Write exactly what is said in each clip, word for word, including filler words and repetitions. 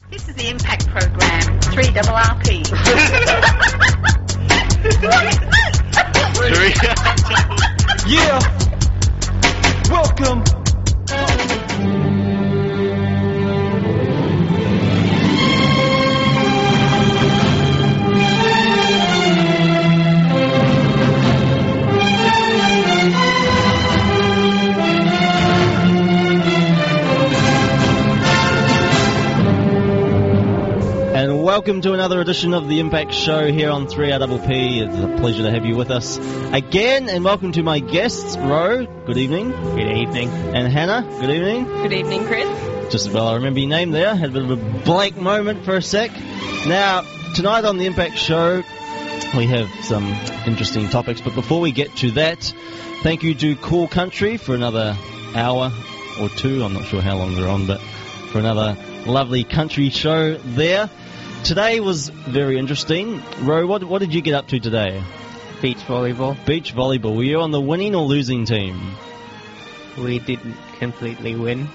This is the Impact Program, three R R P. What is this? Yeah! Welcome! And welcome to another edition of the Impact Show here on three R P P. It's a pleasure to have you with us again, and welcome to my guests, Ro. Good evening. Good evening. And Hannah. Good evening. Good evening, Chris. Just as well I remember your name there. Had a bit of a blank moment for a sec. Now, tonight on the Impact Show, we have some interesting topics, but before we get to that, thank you to Cool Country for another hour or two. I'm not sure how long they're on, but for another lovely country show there. Today was very interesting. Ro, what, what did you get up to today? Beach volleyball. Beach volleyball. Were you on the winning or losing team? We didn't completely win.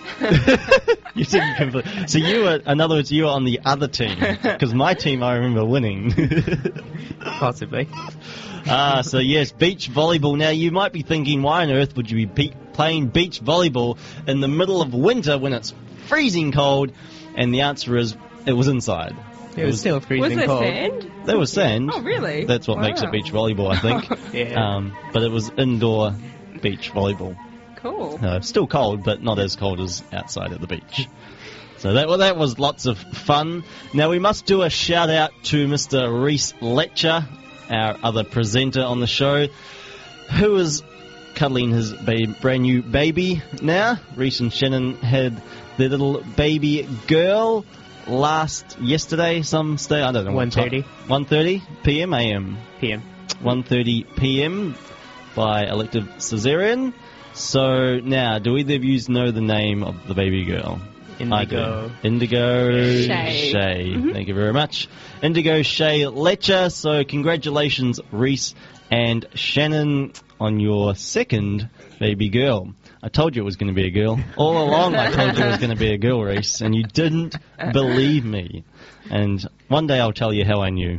You didn't completely. So you were, in other words, you were on the other team. Because my team, I remember winning. Possibly. Ah, so yes, beach volleyball. Now, you might be thinking, why on earth would you be pe- playing beach volleyball in the middle of winter when it's freezing cold? And the answer is, it was inside. It, it was, was still freezing was there cold. sand? There was sand. Oh, really? That's what wow. makes it beach volleyball, I think. Yeah. Um, but it was indoor beach volleyball. Cool. Uh, still cold, but not as cold as outside at the beach. So that well, that was lots of fun. Now we must do a shout out to Mister Rhys Letcher, our other presenter on the show, who is cuddling his ba- brand new baby now. Rhys and Shannon had their little baby girl last yesterday, some stay I don't know. one thirty. one thirty p.m. A M. P M. one thirty p.m. by elective cesarean. So now, do either of you know the name of the baby girl? Indigo. I do. Indigo Shay. Shay. Mm-hmm. Thank you very much. Indigo Shay Letcher. So congratulations, Rhys and Shannon, on your second baby girl. I told you it was going to be a girl. All along I told you it was going to be a girl, Rhys, and you didn't believe me. And one day I'll tell you how I knew.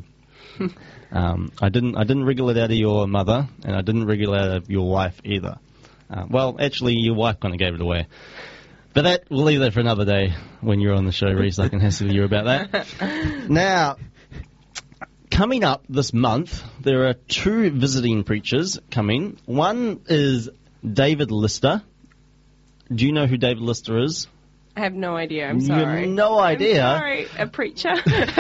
Um, I didn't I didn't wriggle it out of your mother, and I didn't wriggle it out of your wife either. Uh, well, actually, your wife kind of gave it away. But that, we'll leave that for another day when you're on the show, Rhys. I can hassle you about that. Now, coming up this month, there are two visiting preachers coming. One is David Lister. Do you know who David Lister is? I have no idea. I'm You sorry. have no idea? I'm sorry. A preacher.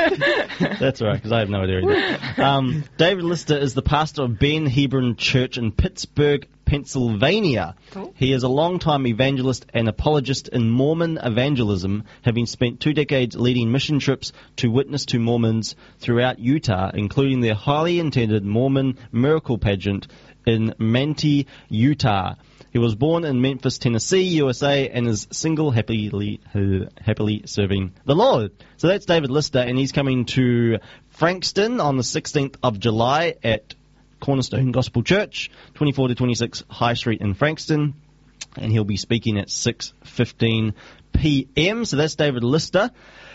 That's all right, because I have no idea either. Um, David Lister is the pastor of Ben Hebron Church in Pittsburgh, Pennsylvania. Cool. He is a long-time evangelist and apologist in Mormon evangelism, having spent two decades leading mission trips to witness to Mormons throughout Utah, including their highly attended Mormon Miracle Pageant in Manti, Utah. He was born in Memphis, Tennessee, U S A, and is single, happily happily serving the Lord. So that's David Lister, and he's coming to Frankston on the sixteenth of July at Cornerstone Gospel Church, twenty-four to twenty-six High Street in Frankston, and he'll be speaking at six fifteen p.m. So that's David Lister.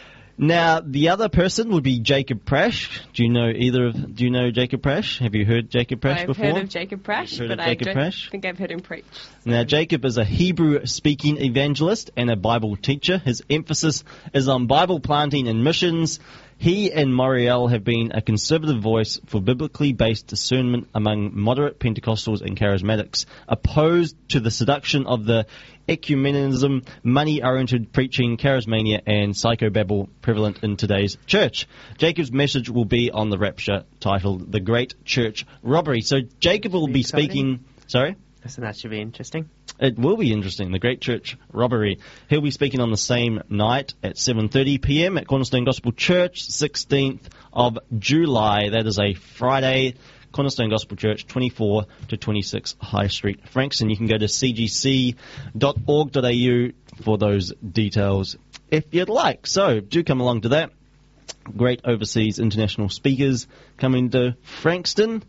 Now, the other person would be Jacob Prash. Do you know either of? Do you know Jacob Prash? Have you heard Jacob Prash I've before? heard of Jacob Prash, Heard but of I Jacob don't Prash? think I've heard him preach. Now, Jacob is a Hebrew-speaking evangelist and a Bible teacher. His emphasis is on Bible planting and missions. He and Moriel have been a conservative voice for biblically based discernment among moderate Pentecostals and charismatics, opposed to the seduction of the ecumenism, money-oriented preaching, charismania, and psychobabble prevalent in today's church. Jacob's message will be on the rapture, titled The Great Church Robbery. So Jacob will be Exciting. speaking... Sorry? So that should be interesting. It will be interesting, the Great Church Robbery. He'll be speaking on the same night at seven thirty p.m. at Cornerstone Gospel Church, sixteenth of July. That is a Friday. Cornerstone Gospel Church, twenty-four to twenty-six High Street, Frankston. You can go to c g c dot org dot a u for those details if you'd like. So, do come along to that. Great overseas international speakers coming to Frankston.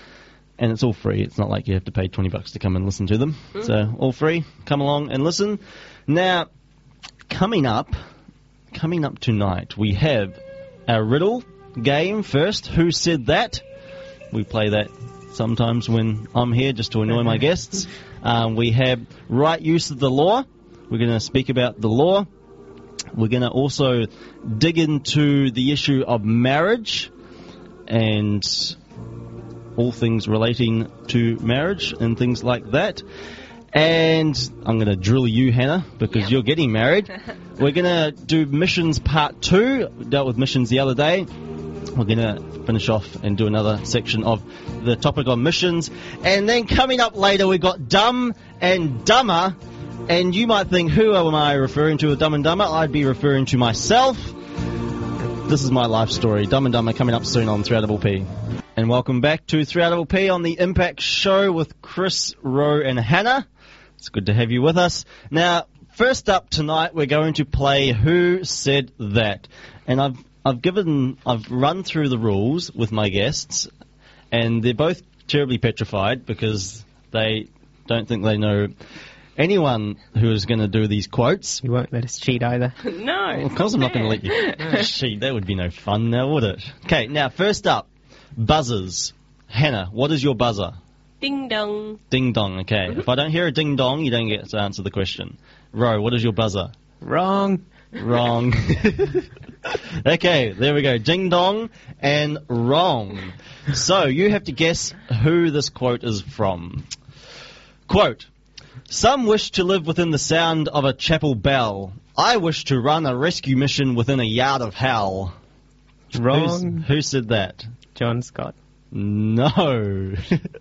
And it's all free. It's not like you have to pay twenty bucks to come and listen to them. Mm. So, all free. Come along and listen. Now, coming up, coming up tonight, we have our riddle game first. Who said that? We play that sometimes when I'm here just to annoy my guests. Um, we have right use of the law. We're going to speak about the law. We're going to also dig into the issue of marriage and all things relating to marriage and things like that. And I'm going to drill you, Hannah, because Yeah. you're getting married. We're going to do missions part two. We dealt with missions the other day. We're going to finish off and do another section of the topic on missions. And then coming up later, we've got Dumb and Dumber. And you might think, who am I referring to with Dumb and Dumber? I'd be referring to myself. This is my life story. Dumb and Dumber coming up soon on three R P P. And welcome back to three R P P on the Impact Show with Chris, Ro, and Hannah. It's good to have you with us. Now, first up tonight, we're going to play Who Said That? And I've I've given I've run through the rules with my guests, and they're both terribly petrified because they don't think they know anyone who is going to do these quotes. You won't let us cheat either. No. Well, of course I'm not going to let you cheat. That would be no fun now, would it? Okay, now first up, buzzers. Hannah, what is your buzzer? Ding dong. Ding dong, okay. If I don't hear a ding dong, you don't get to answer the question. Ro, what is your buzzer? Wrong. Wrong. Okay, there we go. Ding dong and wrong. So you have to guess who this quote is from. Quote, some wish to live within the sound of a chapel bell. I wish to run a rescue mission within a yard of hell. Wrong. Who's, who said that? John Scott. No.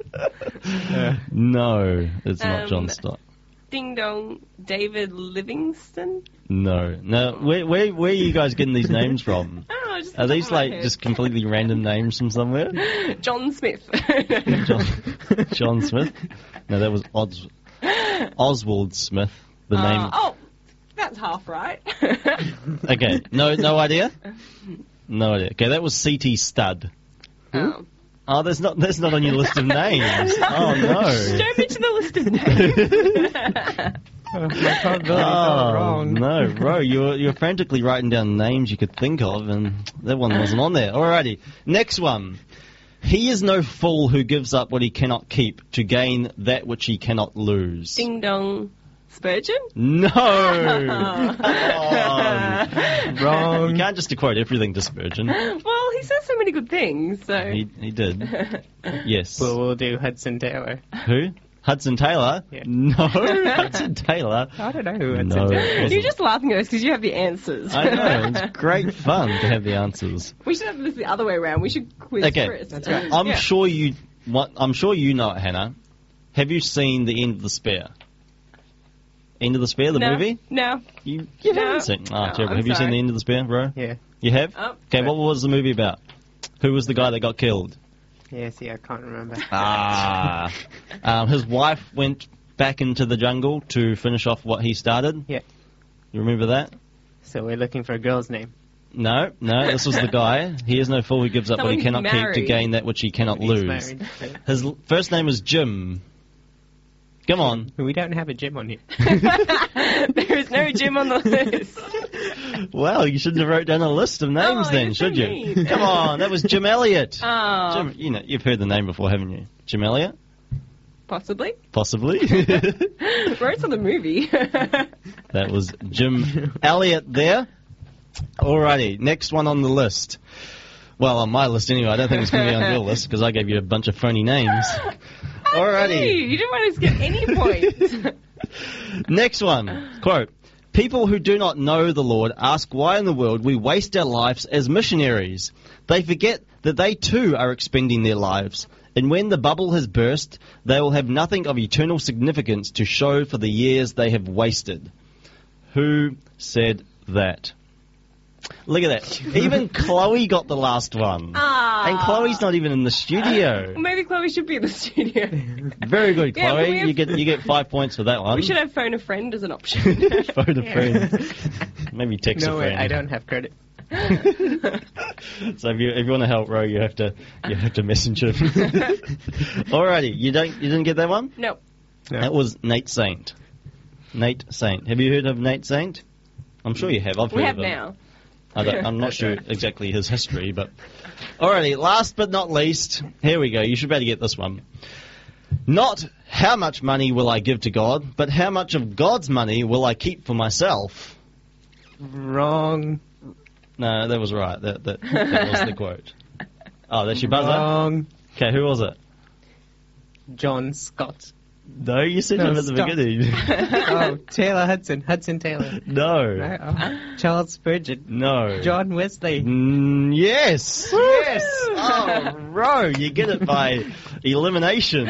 No, it's not Um, John Stott. Ding dong. David Livingston. No. No, where, where, where are you guys getting these names from? Oh, just Are the these top of my like head. just completely random names from somewhere? John Smith. John, John Smith? No, that was Os, Oswald Smith, the Uh, name. oh, that's half right. Okay, no no idea? No idea. Okay, that was C T Stud. Oh. Oh, that's not that's not on your list of names. Oh, no. Don't mention the list of names. Oh, my probabilities Oh, are wrong. no, bro, you're, you're frantically writing down names you could think of, and that one wasn't on there. Alrighty, next one. He is no fool who gives up what he cannot keep to gain that which he cannot lose. Ding dong. Spurgeon? No! Come on. Wrong. You can't just quote everything to Spurgeon. Well, he says so many good things, so. He, he did. Yes. Well, we'll do Hudson Taylor. Who? Hudson Taylor? Yeah. No, Hudson Taylor. I don't know who Hudson No. Taylor is. You're just laughing at us because you have the answers. I know, it's great fun to have the answers. We should have this the other way around. We should quiz Okay. Chris. That's right. I'm Yeah. sure you what I'm sure you know it, Hannah. Have you seen The End of the Spare? End of the Spare, the no, movie? No. You, you No. haven't seen Oh, No, terrible. I'm Have you seen sorry. The End of the Spare, bro? Yeah. You have? Oh. Okay, what was the movie about? Who was the guy that got killed? Yeah, see, I can't remember. Ah. um, his wife went back into the jungle to finish off what he started. Yeah. You remember that? So we're looking for a girl's name. No, no, this was the guy. He is no fool who gives up what he Someone cannot who's keep to married. gain that which he cannot He's lose. married. His l- first name was Jim. Come on. We don't have a gym on here. There is no Jim on the list. Well, you shouldn't have wrote down a list of names Oh, then, you're so should you? mean. Come on, that was Jim Elliott. Oh, Jim, you know, you've heard the name before, haven't you? Jim Elliott? possibly. Possibly. Wrote on the movie. That was Jim Elliott there. Alrighty, next one on the list. Well, on my list anyway. I don't think it's going to be on your list because I gave you a bunch of phony names. Hey, Alrighty. you didn't want us to get any points. Next one. Quote. People who do not know the Lord ask why in the world we waste our lives as missionaries. They forget that they too are expending their lives. And when the bubble has burst, they will have nothing of eternal significance to show for the years they have wasted. Who said that? Look at that. Even Chloe got the last one. Ah. And Chloe's not even in the studio. Maybe Chloe should be in the studio. Very good, Yeah, Chloe. we have- You get you get five points for that one. We should have phone a friend as an option. Phone a friend. Maybe text No a way, friend. I don't have credit. So if you if you want to help Ro, you have to you have to message him. Alrighty, you don't you didn't get that one? No. No. That was Nate Saint. Nate Saint. Have you heard of Nate Saint? I'm sure you have. I've heard We have of him. now. I don't, I'm not sure exactly his history, but... Alrighty, last but not least, here we go. You should better get this one. Not how much money will I give to God, but how much of God's money will I keep for myself? Wrong. No, that was right. That, that, that was the quote. Oh, that's your buzzer? Wrong. Okay, who was it? John Scott. No, you said No, him at the stop. beginning. Oh, Taylor Hudson. Hudson Taylor. No. Right, oh. Charles Spurgeon. No. John Wesley. Mm, yes. Yes. Oh, Ro, you get it by elimination.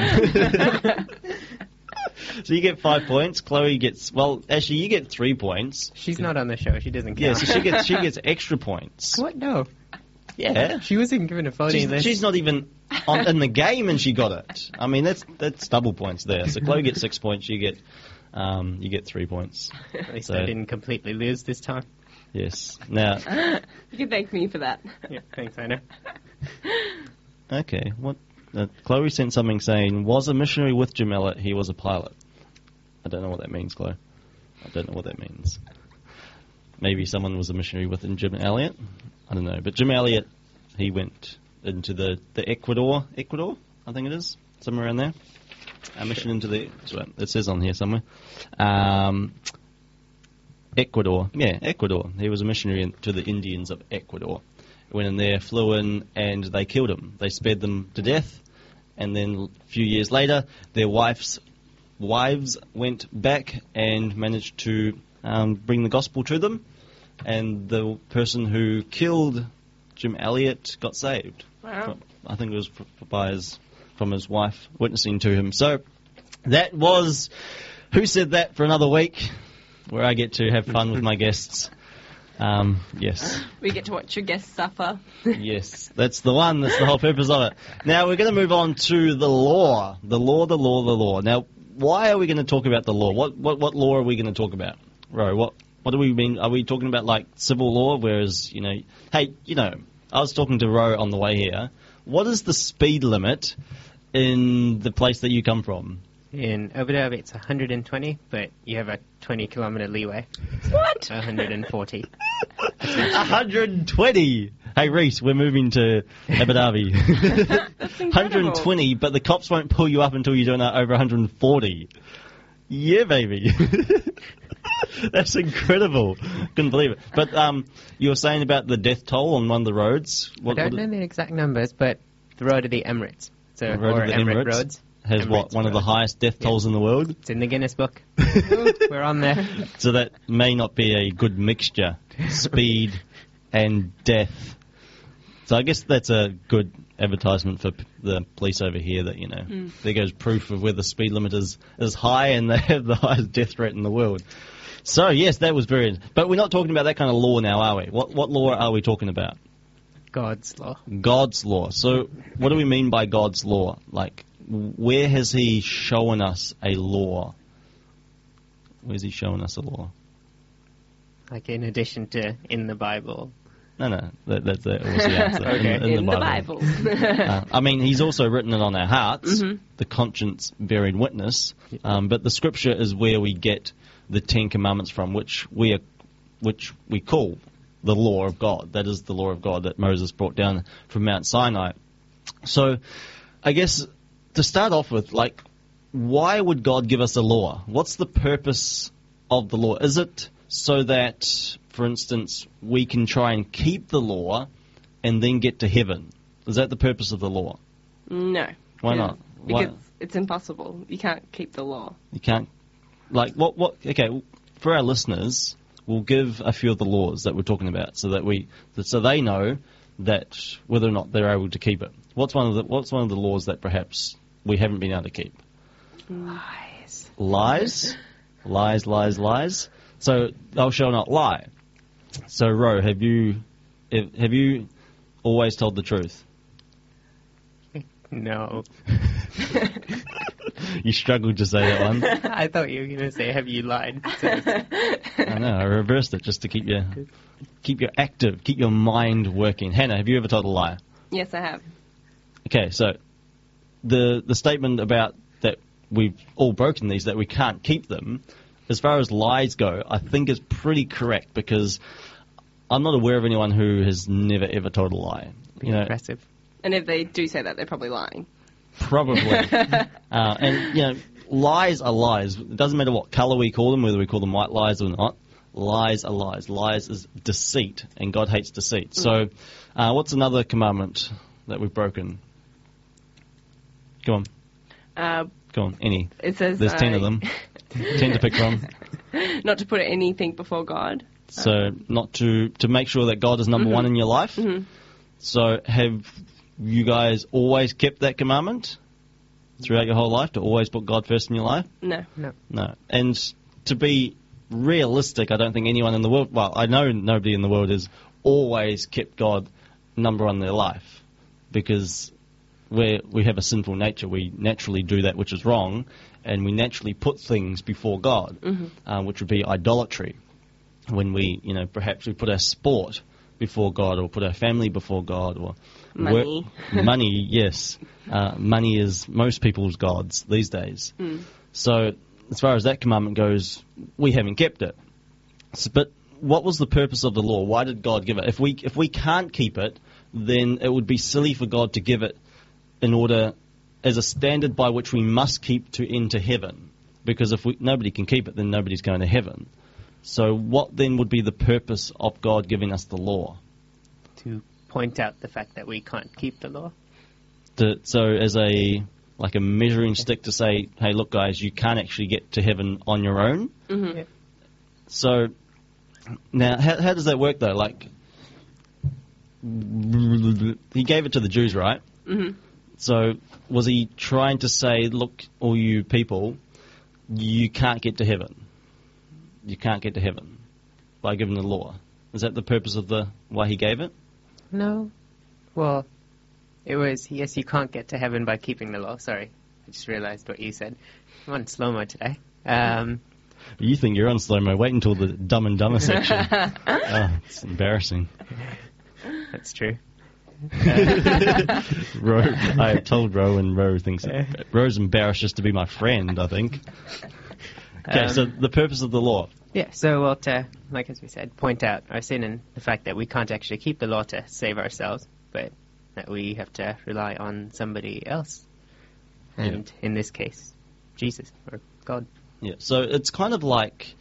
So you get five points. Chloe gets, well, actually, you get three points. She's not on the show. She doesn't count. Yeah, so she gets she gets extra points. What? No. Yeah. She wasn't given a voting She's, list. she's not even on, in the game, and she got it. I mean, that's that's double points there. So Chloe gets six points. You get um, you get three points. At least So- I didn't completely lose this time. Yes. Now, You can thank me for that. Yeah, thanks, Anna. okay. What? Uh, Chloe sent something saying, "Was a missionary with Jim Elliot. He was a pilot." I don't know what that means, Chloe. I don't know what that means. Maybe someone was a missionary with Jim Elliot. I don't know. But Jim Elliot, he went into the, the Ecuador, Ecuador, I think it is, somewhere around there. A mission into the, so it says on here somewhere. Um, Ecuador, yeah, Ecuador. He was a missionary in, to the Indians of Ecuador. Went in there, flew in, and they killed him. They spared them to death, and then a few years later, their wives wives went back and managed to um, bring the gospel to them, and the person who killed Jim Elliot got saved. Wow. I think it was f- by his, from his wife witnessing to him. So that was Who Said That for another week, where I get to have fun with my guests. Um, yes. We get to watch your guests suffer. Yes, that's the one. That's the whole purpose of it. Now, we're going to move on to the law. The law, the law, the law. Now, why are we going to talk about the law? What what, what law are we going to talk about? Ro, what, what do we mean? Are we talking about, like, civil law, whereas, you know... Hey, you know, I was talking to Ro on the way here. What is the speed limit in the place that you come from? In Abu Dhabi, it's one hundred twenty, but you have a twenty kilometre leeway. What? So one hundred forty. one hundred twenty! Hey, Reese, we're moving to Abu Dhabi. That's one incredible. hundred twenty, but the cops won't pull you up until you're doing that over one hundred forty. Yeah, baby. That's incredible. Couldn't believe it. But um, you were saying about the death toll on one of the roads. What, I don't what know the exact numbers, but the road of the Emirates. So, The road or of the Emirate Emirates roads. has what Emirates one of the road. highest death Yeah. tolls in the world. It's in the Guinness Book. We're on there. So that may not be a good mixture, speed and death. So I guess that's a good advertisement for p- the police over here that, you know, Hmm. there goes proof of where the speed limit is, is high and they have the highest death rate in the world. So, yes, that was very... But we're not talking about that kind of law now, are we? What, what law are we talking about? God's law. God's law. So what do we mean by God's law? Like, where has he shown us a law? Where's he showing us a law? Like in addition to in the Bible. No, no, that, that's that was the answer. Okay. in, In the Bible. Uh, I mean, he's also written it on our hearts, Mhm. the conscience bearing witness. Um, but the scripture is where we get the Ten Commandments from, which we are, which we call the law of God. That is the law of God that Moses brought down from Mount Sinai. So, I guess to start off with, like, why would God give us a law? What's the purpose of the law? Is it so that, for instance, we can try and keep the law and then get to heaven? Is that the purpose of the law? No. Why Yeah. not? Why- Because it's impossible. You can't keep the law. You can't, like, what, what, okay, for our listeners, we'll give a few of the laws that we're talking about so that we, so they know that whether or not they're able to keep it. What's one of the, what's one of the laws that perhaps we haven't been able to keep? Lies. Lies? Lies, lies, lies. So, thou shalt not lie. So, Ro, have you, have have you always told the truth? No. You struggled to say that one. I thought you were going to say, have you lied? So it's- I know, I reversed it just to keep you, keep you active, keep your mind working. Hannah, have you ever told a lie? Yes, I have. Okay, so the the statement about that we've all broken these, that we can't keep them, as far as lies go, I think is pretty correct because I'm not aware of anyone who has never ever told a lie. You know, Impressive. And if they do say that, they're probably lying. probably. uh, and you know, lies are lies. It doesn't matter what colour we call them, whether we call them white lies or not. Lies are lies. Lies is deceit, and God hates deceit. So, uh, what's another commandment that we've broken? Go on, Uh, go on. Any? it says There's ten uh, of them. ten to pick from. not to put anything before God. So, not to to make sure that God is number one in your life. Mhm. So, have you guys always kept that commandment throughout your whole life, to always put God first in your life? No. No. And to be realistic, I don't think anyone in the world, well, I know nobody in the world has always kept God number one in their life, because we we have a sinful nature. We naturally do that which is wrong, and we naturally put things before God, uh, which would be idolatry. When we, you know, perhaps we put our sport before God, or put our family before God, or Money. work- money, yes. Uh, money is most people's gods these days. So, as far as that commandment goes, we haven't kept it. So, but what was the purpose of the law? Why did God give it? If we if we can't keep it, then it would be silly for God to give it in order as a standard by which we must keep to enter heaven. Because if we, nobody can keep it, then nobody's going to heaven. So, what then would be the purpose of God giving us the law? To point out the fact that we can't keep the law. To, so, as a like a measuring stick to say, hey, look, guys, you can't actually get to heaven on your own. Mm-hmm. Yep. So, now, how, how does that work, though? Like, he gave it to the Jews, right? Mm-hmm. So, was he trying to say, look, all you people, you can't get to heaven. You can't get to heaven by giving the law. Is that the purpose of the why he gave it? No. Well, it was, yes, you can't get to heaven by keeping the law. Sorry. I just realized what you said. I'm on slow-mo today. Um, You think you're on slow-mo. Wait until the Dumb and Dumber section. Oh, it's embarrassing. that's true. Ro, I told Ro, and Ro thinks Ro's embarrassed just to be my friend, I think. Okay, Um, so the purpose of the law. Yeah, so, well, to, like as we said, point out our sin and the fact that we can't actually keep the law to save ourselves, but that we have to rely on somebody else. And in this case, Jesus, or God. Yeah, so it's kind of like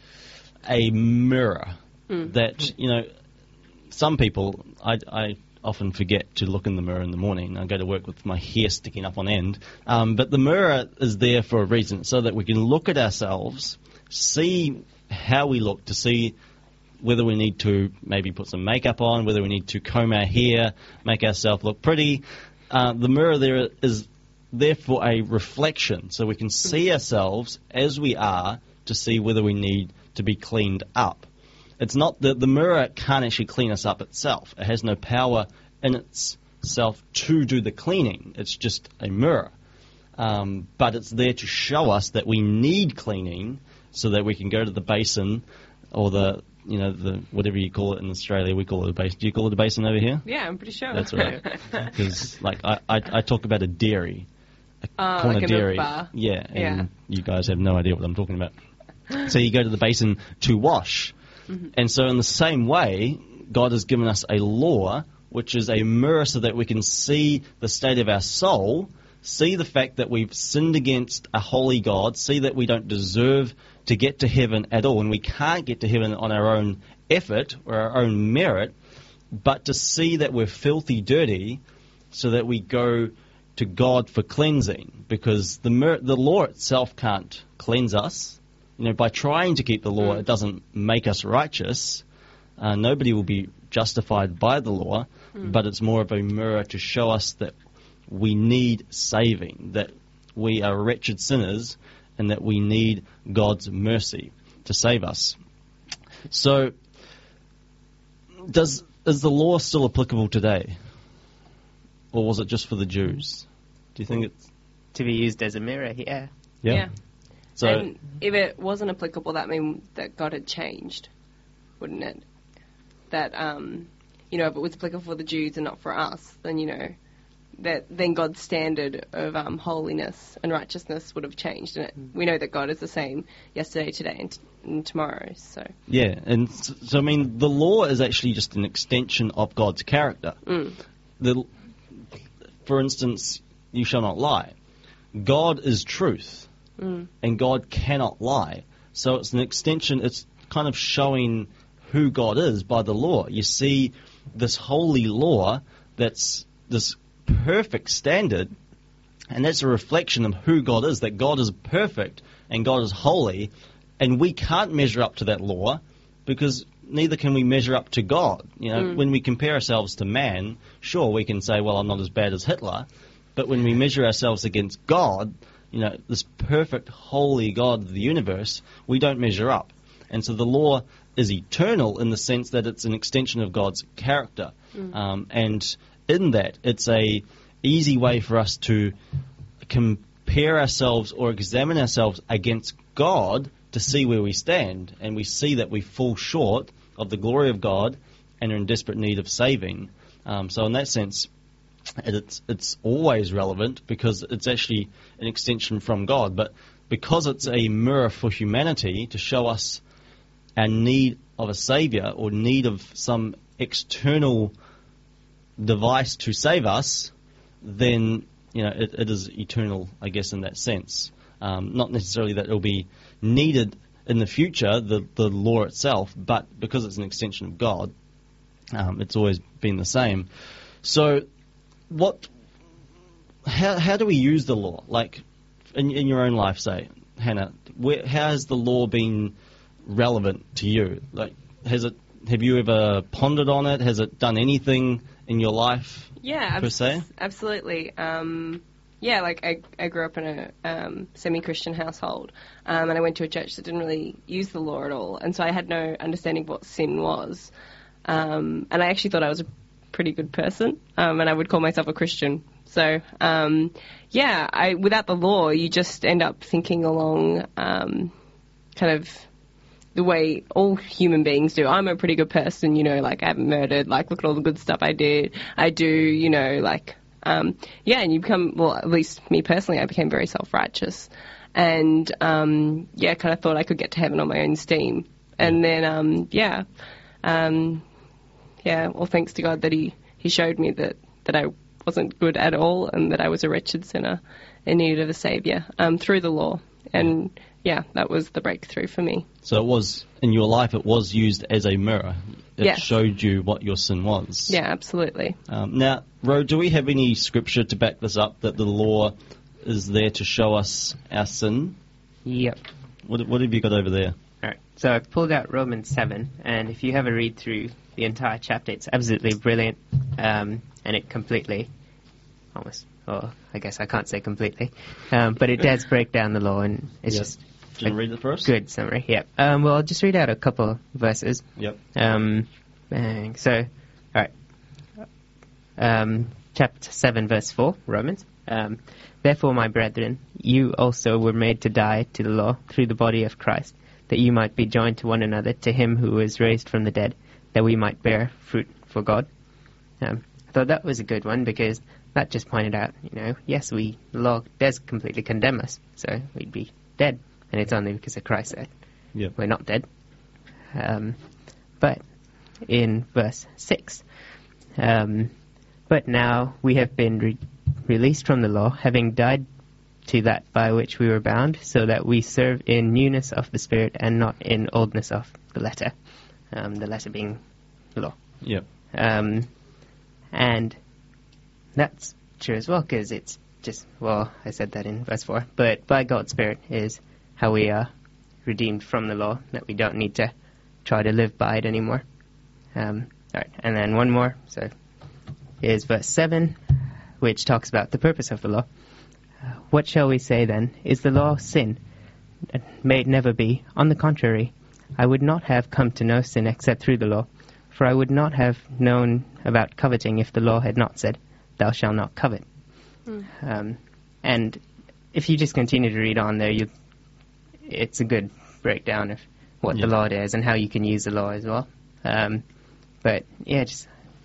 a mirror that, you know, some people, I, I often forget to look in the mirror in the morning. I go to work with my hair sticking up on end. Um, but the mirror is there for a reason, so that we can look at ourselves, see how we look, to see whether we need to maybe put some makeup on, whether we need to comb our hair, make ourselves look pretty. Uh, the mirror there is there for a reflection, so we can see ourselves as we are to see whether we need to be cleaned up. It's not that the mirror can't actually clean us up itself. It has no power in itself to do the cleaning. It's just a mirror. Um, but it's there to show us that we need cleaning, so that we can go to the basin, or the, you know, the whatever you call it in Australia. We call it a basin. Do you call it a basin over here? Yeah, I'm pretty sure. That's right. Because like I, I, I talk about a dairy, a Uh, corner like a milk dairy. bar. Yeah, and Yeah. you guys have no idea what I'm talking about. So you go to the basin to wash. And so in the same way, God has given us a law, which is a mirror so that we can see the state of our soul, see the fact that we've sinned against a holy God, see that we don't deserve to get to heaven at all, and we can't get to heaven on our own effort or our own merit, but to see that we're filthy dirty so that we go to God for cleansing, because the mir- the law itself can't cleanse us. You know, by trying to keep the law, it doesn't make us righteous. Uh, nobody will be justified by the law, but it's more of a mirror to show us that we need saving, that we are wretched sinners, and that we need God's mercy to save us. So, does is the law still applicable today? Or was it just for the Jews? Do you think it's... To be used as a mirror, yeah. Yeah. So, And if it wasn't applicable, that means that God had changed, wouldn't it? That, um, you know, if it was applicable for the Jews and not for us, then, you know, that then God's standard of um, holiness and righteousness would have changed. And it, we know that God is the same yesterday, today, and, t- and tomorrow. So Yeah, and so, so I mean, the law is actually just an extension of God's character. mm. The, for instance, you shall not lie. God is truth, Mm. and God cannot lie. So it's an extension, it's kind of showing who God is by the law. You see this holy law that's this perfect standard, and that's a reflection of who God is, that God is perfect and God is holy, and we can't measure up to that law because neither can we measure up to God. You know, Mm. when we compare ourselves to man, sure, we can say, well, I'm not as bad as Hitler, but when we measure ourselves against God, you know, this perfect, holy God of the universe, we don't measure up. And so the law is eternal in the sense that it's an extension of God's character. Mm. Um, and in that, it's a easy way for us to compare ourselves or examine ourselves against God to see where we stand. And we see that we fall short of the glory of God and are in desperate need of saving. Um, so in that sense, it's it's always relevant because it's actually an extension from God. But because it's a mirror for humanity to show us our need of a Saviour or need of some external device to save us, then you know it, it is eternal, I guess, in that sense. Um, not necessarily that it will be needed in the future, the, the law itself, but because it's an extension of God, um, it's always been the same. So What? How how do we use the law? Like in in your own life, say, Hannah, where, how has the law been relevant to you? Like, has it? Have you ever pondered on it? Has it done anything in your life? Yeah, per abs- se? absolutely. Um, yeah, like I, I grew up in a um, semi-Christian household, um, and I went to a church that didn't really use the law at all, and so I had no understanding of what sin was. Um, and I actually thought I was a pretty good person, um, and I would call myself a Christian. So, um, yeah, I, without the law, you just end up thinking along um, kind of the way all human beings do. I'm a pretty good person, you know, like I haven't murdered, like look at all the good stuff I did. I do, you know, like, um, yeah, and you become, well, at least me personally, I became very self-righteous. And, um, yeah, kind of thought I could get to heaven on my own steam. And then, um, yeah, um, yeah, well, thanks to God that he, he showed me that, that I wasn't good at all and that I was a wretched sinner in need of a saviour um, through the law. And, yeah, that was the breakthrough for me. So it was, in your life, it was used as a mirror. It Yes. showed you what your sin was. Yeah, absolutely. Um, now, Ro, do we have any scripture to back this up, that the law is there to show us our sin? Yep. What, what have you got over there? All right. So I've pulled out Romans seven, and if you have a read through the entire chapter, it's absolutely brilliant, um, and it completely, almost, well, I guess I can't say completely, um, but it does break down the law, and it's Yep. just Do you want to read it for us? good summary. Yep. Um, well, I'll just read out a couple verses. Yep. Um, bang. So, all right. Um, chapter seven, verse four, Romans. Um, Therefore, my brethren, you also were made to die to the law through the body of Christ, that you might be joined to one another to him who was raised from the dead, that we might bear fruit for God. Um, I thought that was a good one because that just pointed out, you know, yes, we the law does completely condemn us, so we'd be dead, and it's only because of Christ that Yep. we're not dead. Um, but in verse six, um, but now we have been re- released from the law, having died to that by which we were bound, so that we serve in newness of the Spirit and not in oldness of the letter. Um, the letter being the law. Yep. Um, and that's true as well, because it's just, well, I said that in verse four, but by God's Spirit is how we are redeemed from the law, that we don't need to try to live by it anymore. Um, all right, and then one more. So here's verse seven, which talks about the purpose of the law. Uh, what shall we say then? Is the law sin? May it never be. On the contrary, I would not have come to know sin except through the law, for I would not have known about coveting if the law had not said, thou shalt not covet. Mm. Um, and if you just continue to read on there, you, it's a good breakdown of what Yeah. the law is and how you can use the law as well. Um, but yeah, just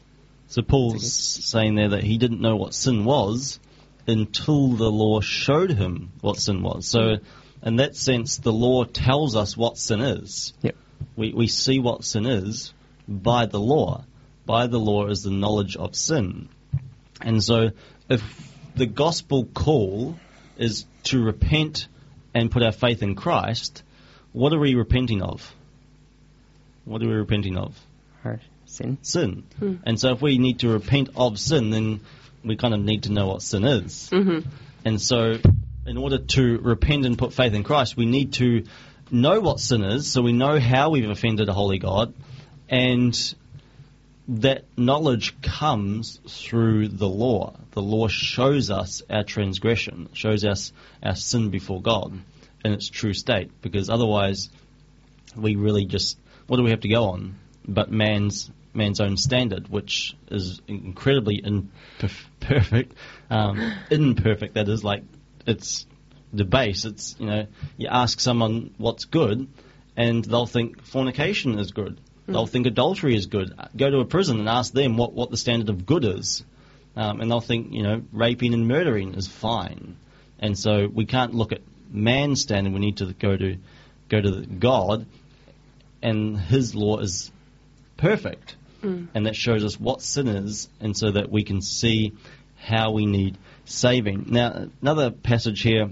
So Paul's saying there that he didn't know what sin was until the law showed him what sin was. So in that sense, the law tells us what sin is. Yep. We we see what sin is by the law. By the law is the knowledge of sin. And so if the gospel call is to repent and put our faith in Christ, what are we repenting of? What are we repenting of? Our sin. Sin. Hmm. And so if we need to repent of sin, then we kind of need to know what sin is. Mm-hmm. And so in order to repent and put faith in Christ, we need to know what sin is, so we know how we've offended a holy God, and that knowledge comes through the law. The law shows us our transgression, shows us our sin before God in its true state, because otherwise we really just, what do we have to go on but man's man's own standard, which is incredibly imperfect, um, imperfect, that is, like, it's the base. It's, you know, you ask someone what's good, and they'll think fornication is good. They'll think adultery is good. Go to a prison and ask them what, what the standard of good is. Um, and they'll think, you know, raping and murdering is fine. And so we can't look at man's standard. We need to go to go to God, and his law is perfect. Mm. And that shows us what sin is, and so that we can see how we need saving. Now, another passage here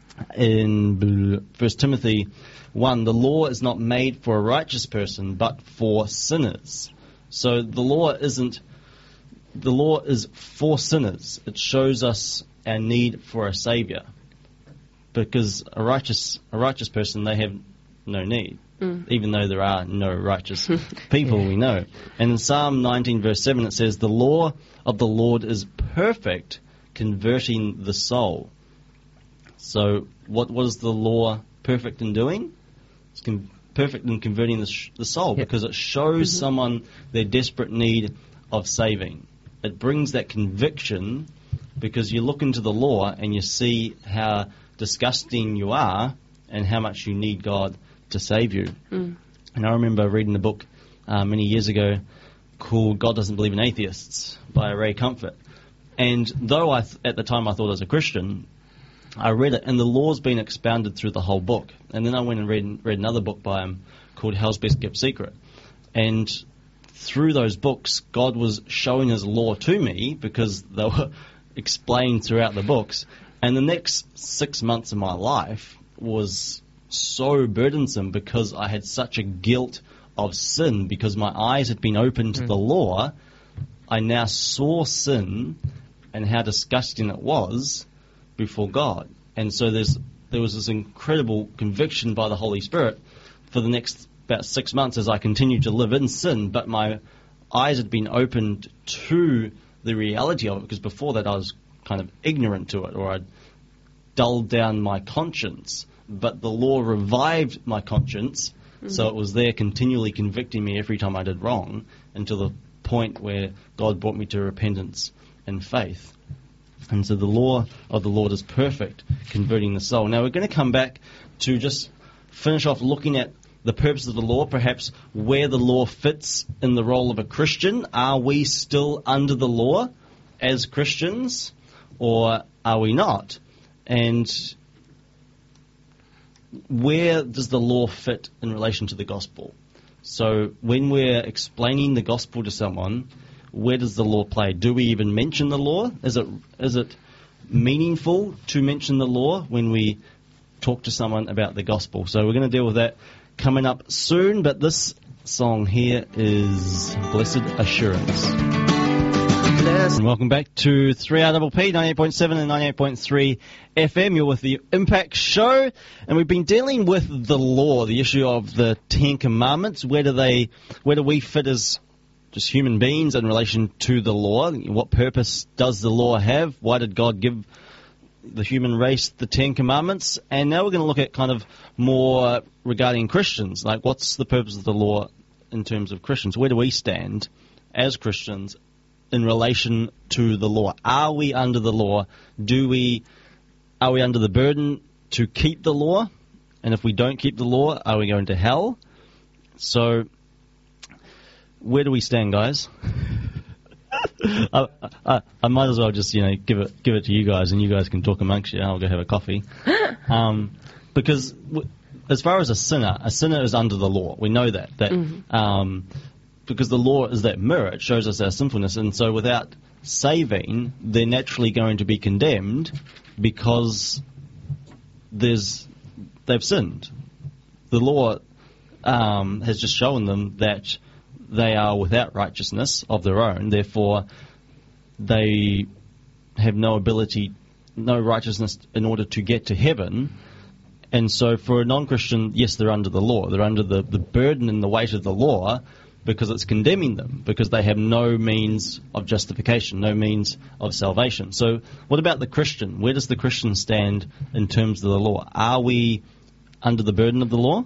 in First Timothy one, the law is not made for a righteous person, but for sinners. So the law isn't, the law is for sinners. It shows us our need for a Saviour. Because a righteous, a righteous person, they have no need. Mm. Even though there are no righteous people, we know. And in Psalm nineteen, verse seven, it says, the law of the Lord is perfect, converting the soul. So what was the law perfect in doing? It's con- perfect in converting the, sh- the soul, yep. Because it shows mm-hmm. someone their desperate need of saving. It brings that conviction, because you look into the law and you see how disgusting you are and how much you need God to save you. Mm. And I remember reading a book uh, many years ago called God Doesn't Believe in Atheists by Ray Comfort. And though I th- at the time I thought I was a Christian, I read it, and the law's been expounded through the whole book. And then I went and read, read another book by him called Hell's Best Kept Secret. And through those books, God was showing his law to me, because they were explained throughout the books. And the next six months of my life was so burdensome, because I had such a guilt of sin, because my eyes had been opened to mm. the law. I now saw sin and how disgusting it was before God. And so there's there was this incredible conviction by the Holy Spirit for the next about six months as I continued to live in sin, but my eyes had been opened to the reality of it, because before that I was kind of ignorant to it, or I'd dulled down my conscience. But the law revived my conscience, mm-hmm. so it was there continually convicting me every time I did wrong, until the point where God brought me to repentance and faith. And so the law of the Lord is perfect, converting the soul. Now we're going to come back to just finish off looking at the purpose of the law, perhaps where the law fits in the role of a Christian. Are we still under the law as Christians, or are we not? And where does the law fit in relation to the gospel? So when we're explaining the gospel to someone, where does the law play? Do we even mention the law? Is it is it meaningful to mention the law when we talk to someone about the gospel? So we're going to deal with that coming up soon, but this song here is Blessed Assurance. And welcome back to three R P P, ninety-eight point seven and ninety-eight point three F M. You're with the Impact Show, and we've been dealing with the law, the issue of the Ten Commandments. Where do they, where do we fit as just human beings in relation to the law? What purpose does the law have? Why did God give the human race the Ten Commandments? And now we're going to look at kind of more regarding Christians, like what's the purpose of the law in terms of Christians? Where do we stand as Christians in relation to the law? Are we under the law? Do we, are we under the burden to keep the law? And if we don't keep the law, are we going to hell? So, where do we stand, guys? I, I, I might as well just, you know, give it give it to you guys, and you guys can talk amongst you. I'll go have a coffee. Um, because w- as far as a sinner, a sinner is under the law. We know that. That Mm-hmm. um, because the law is that mirror. It shows us our sinfulness, and so without saving, they're naturally going to be condemned because there's they've sinned. The law um, has just shown them that they are without righteousness of their own, therefore they have no ability, no righteousness in order to get to heaven. And so for a non-Christian, yes, they're under the law. They're under the, the burden and the weight of the law because it's condemning them, because they have no means of justification, no means of salvation. So what about the Christian? Where does the Christian stand in terms of the law? Are we under the burden of the law?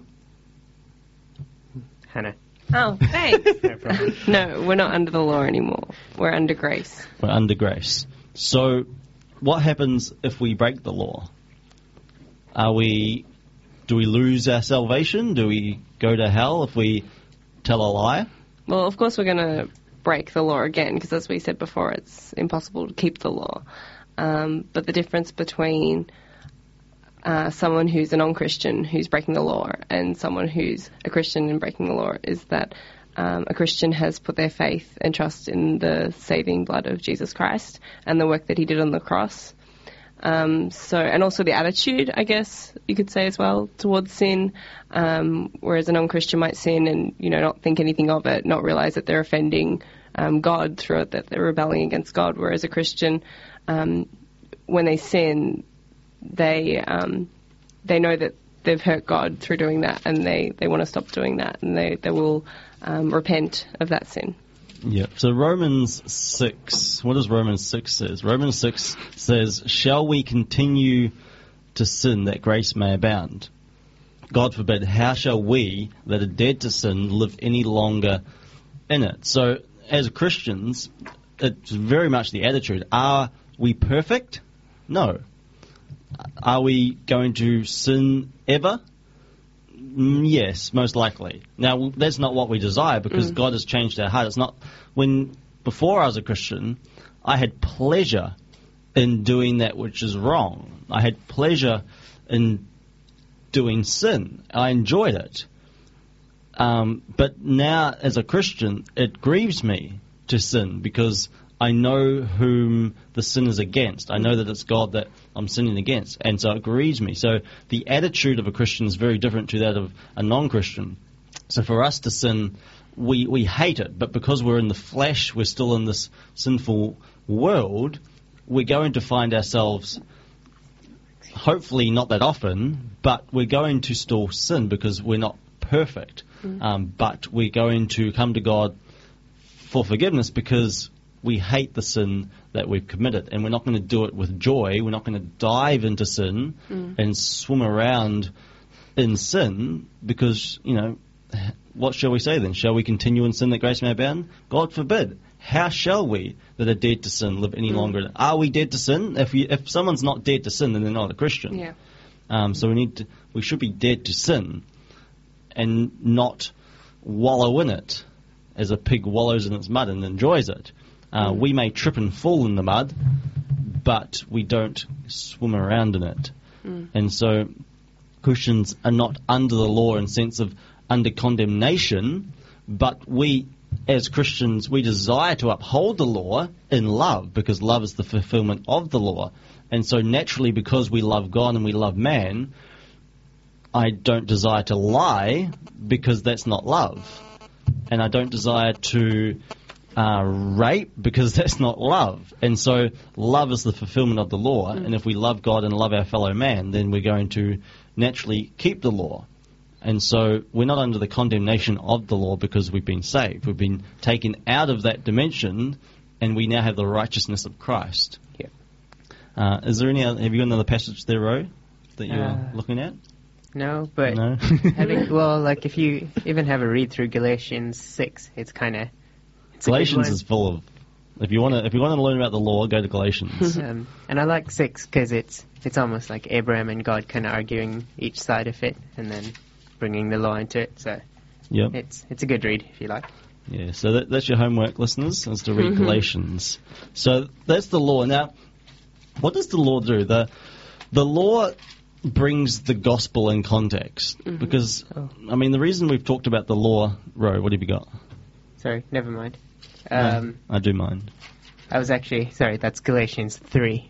Hannah. Oh, thanks. No problem. No, we're not under the law anymore. We're under grace. We're under grace. So what happens if we break the law? Are we, do we lose our salvation? Do we go to hell if we tell a lie? Well, of course we're going to break the law again, because as we said before, it's impossible to keep the law. Um, but the difference between uh, someone who's a non-Christian who's breaking the law and someone who's a Christian and breaking the law is that um, a Christian has put their faith and trust in the saving blood of Jesus Christ and the work that he did on the cross. Um, so, and also the attitude, I guess you could say as well, towards sin. Um, whereas a non-Christian might sin and, you know, not think anything of it, not realize that they're offending um, God through it, that they're rebelling against God. Whereas a Christian, um, when they sin, they um, they know that they've hurt God through doing that, and they, they want to stop doing that, and they they will um, repent of that sin. Yeah. So Romans six, what does Romans six says? Romans six says, shall we continue to sin that grace may abound? God forbid, how shall we that are dead to sin live any longer in it? So as Christians, it's very much the attitude. Are we perfect? No. Are we going to sin ever? Mm, Yes, most likely. Now, that's not what we desire, because Mm. God has changed our heart. It's not when before I was a Christian, I had pleasure in doing that which is wrong. I had pleasure in doing sin. I enjoyed it. Um, but now, as a Christian, it grieves me to sin because I know whom the sin is against. I know that it's God that I'm sinning against, and so it grieves me. So the attitude of a Christian is very different to that of a non-Christian. So for us to sin, we, we hate it, but because we're in the flesh, we're still in this sinful world, we're going to find ourselves, hopefully not that often, but we're going to still sin because we're not perfect. Mm. Um, but we're going to come to God for forgiveness because we hate the sin that we've committed, and we're not going to do it with joy. We're not going to dive into sin Mm. and swim around in sin because, you know, what shall we say then? Shall we continue in sin that grace may abound? God forbid. How shall we that are dead to sin live any Mm. longer in it? Are we dead to sin? If we, if someone's not dead to sin, then they're not a Christian. Yeah. Um, so we need to, we should be dead to sin and not wallow in it as a pig wallows in its mud and enjoys it. Uh, we may trip and fall in the mud, but we don't swim around in it. Mm. And so Christians are not under the law in the sense of under condemnation, but we, as Christians, we desire to uphold the law in love, because love is the fulfillment of the law. And so naturally, because we love God and we love man, I don't desire to lie because that's not love. And I don't desire to uh, rape because that's not love. And so love is the fulfillment of the law. Mm. And if we love God and love our fellow man, then we're going to naturally keep the law. And so we're not under the condemnation of the law because we've been saved. We've been taken out of that dimension, and we now have the righteousness of Christ. Yeah. Uh, is there any other, have you got another passage there, Ro, that you're Uh, looking at? No, but No? having, well, like if you even have a read through Galatians six, it's kind of Galatians is full of. If you want to, if you want to learn about the law, go to Galatians. um, and I like six because it's it's almost like Abraham and God kind of arguing each side of it, and then bringing the law into it. So Yep. it's it's a good read if you like. Yeah, so that, that's your homework, listeners, is to read Galatians. So that's the law. Now, what does the law do? The the law brings the gospel in context. Mm-hmm. Because, I mean, the reason we've talked about the law, Ro, what have you got? Sorry, never mind. No, Um, I do mind. I was actually, sorry, that's Galatians three.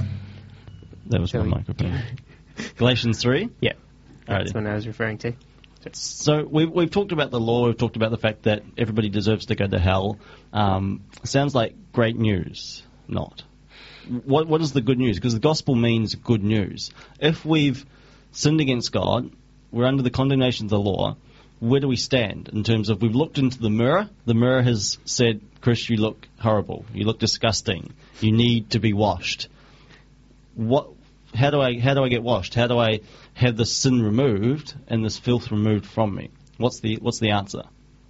That was So my we- microphone. Galatians three? Yeah, that's Alrighty. what I was referring to. So we've, we've talked about the law, we've talked about the fact that everybody deserves to go to hell. Um, sounds like great news. Not. What What is the good news? Because the gospel means good news. If we've sinned against God, we're under the condemnation of the law, where do we stand in terms of we've looked into the mirror, the mirror has said, Chris, you look horrible, you look disgusting, you need to be washed. What? How do I how do I get washed? How do I have this sin removed and this filth removed from me? What's the what's the answer?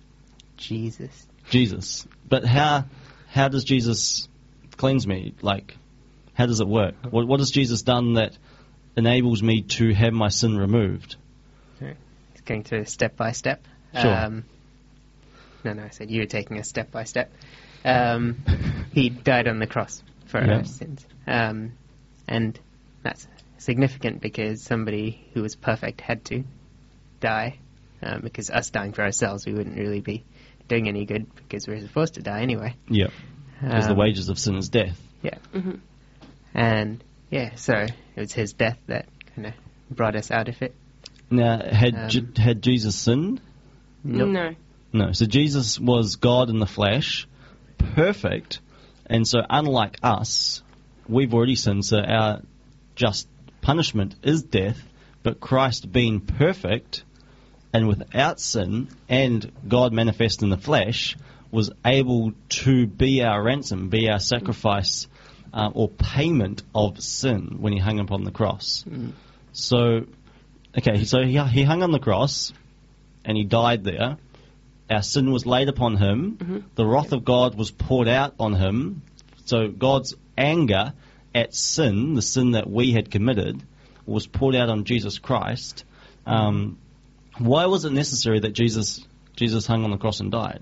Jesus. Jesus. But how how does Jesus cleanse me? Like, how does it work? What what has Jesus done that enables me to have my sin removed? It's going through step by step. Sure. Um, no, no, I said you were taking us step by step. Um, he died on the cross for Yeah. our sins. Um, and that's significant because somebody who was perfect had to die. Um, because us dying for ourselves, we wouldn't really be doing any good because we're supposed to die anyway. Yeah. Because the Um, wages of sin is death. Yeah. Mm-hmm. And, yeah, so it was his death that kind of brought us out of it. Now, had Um, Je- had Jesus sinned? Nope. No. No. So Jesus was God in the flesh, perfect, and so unlike us, we've already sinned, so our just punishment is death, but Christ being perfect and without sin and God manifest in the flesh was able to be our ransom, be our sacrifice uh, or payment of sin when he hung upon the cross. Mm. So, okay, so he, he hung on the cross and he died there. Our sin was laid upon him. Mm-hmm. The wrath of God was poured out on him. So God's anger at sin, the sin that we had committed, was poured out on Jesus Christ. Um, why was it necessary that Jesus Jesus hung on the cross and died?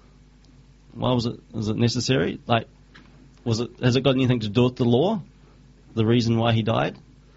Why was it was it necessary? Like, was it has it got anything to do with the law? The reason why he died?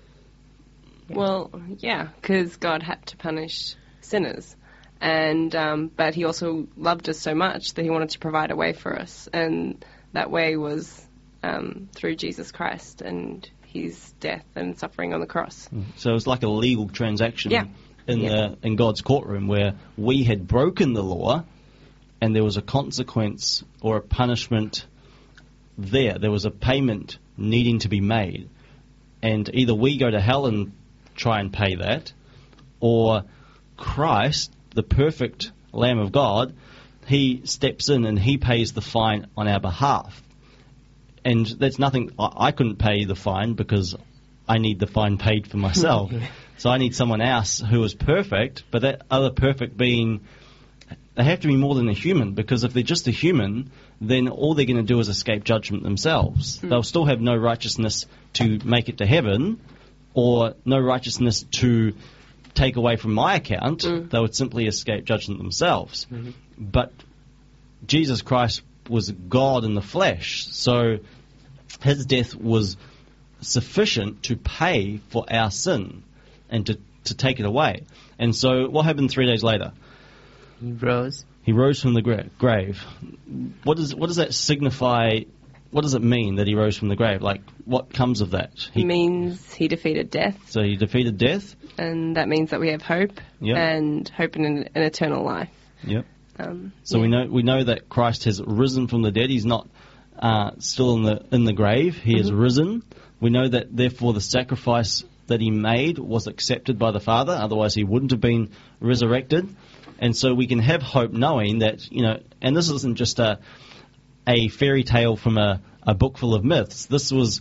Well, yeah, because God had to punish sinners, and um, but He also loved us so much that He wanted to provide a way for us, and that way was um, through Jesus Christ and His death and suffering on the cross. So it's like a legal transaction Yeah. in Yeah. the in God's courtroom where we had broken the law, and there was a consequence or a punishment there. There was a payment needing to be made, and either we go to hell and try and pay that, or Christ, the perfect Lamb of God, He steps in and He pays the fine on our behalf. And that's nothing, I, I couldn't pay the fine because I need the fine paid for myself. So I need someone else who is perfect, but that other perfect being, they have to be more than a human, because if they're just a human, then all they're going to do is escape judgment themselves. Mm. They'll still have no righteousness to make it to heaven, or no righteousness to take away from my account. Mm. They would simply escape judgment themselves. Mhm. But Jesus Christ was God in the flesh, so His death was sufficient to pay for our sin and to, to take it away. And so what happened three days later? He rose. He rose from the gra- grave. What does what does that signify? What does it mean that he rose from the grave? Like, what comes of that? It means He defeated death, So he defeated death. and that means that we have hope, Yep. and hope in an, an eternal life. Yep. Um, So yeah. we know we know that Christ has risen from the dead. He's not uh, still in the in the grave. He has Mhm. risen. We know that therefore the sacrifice that he made was accepted by the Father. Otherwise, he wouldn't have been resurrected. And so we can have hope, knowing that, you know. And this isn't just a a fairy tale from a, a book full of myths. This was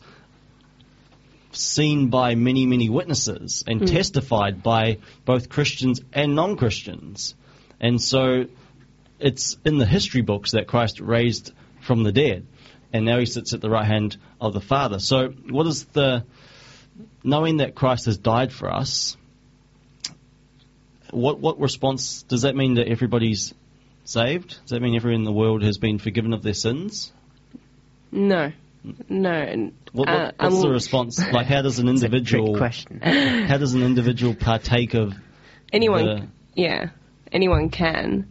seen by many, many witnesses and Mm. testified by both Christians and non-Christians. And so it's in the history books that Christ raised from the dead, and now he sits at the right hand of the Father. So what is the, knowing that Christ has died for us, what what response does that mean that everybody's saved? Does that mean everyone in the world has been forgiven of their sins? No. No. And, What, what, uh, what's um, the response? Like, how does an It's a trick individual question. how does an individual partake of anyone, the, yeah, anyone can,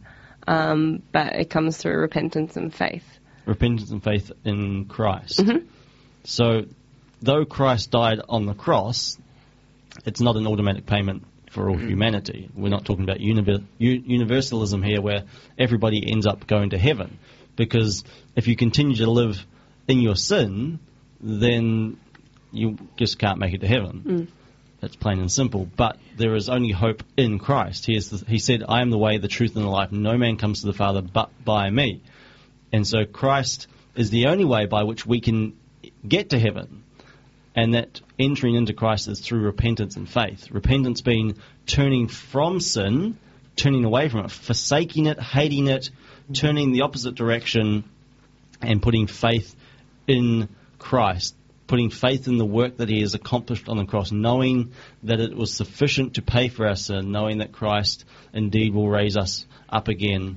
um, but it comes through repentance and faith. repentance and faith in Christ? Mhm. So, though Christ died on the cross, it's not an automatic payment for all humanity. We're not talking about univer- u- universalism here, where everybody ends up going to heaven. Because if you continue to live in your sin, then you just can't make it to heaven. Mm. That's plain and simple. But there is only hope in Christ. He, is the, he said, I am the way, the truth, and the life. No man comes to the Father but by me. And so Christ is the only way by which we can get to heaven. And that entering into Christ is through repentance and faith. Repentance being turning from sin, turning away from it, forsaking it, hating it, turning the opposite direction, and putting faith in Christ, putting faith in the work that he has accomplished on the cross, knowing that it was sufficient to pay for our sin, knowing that Christ indeed will raise us up again,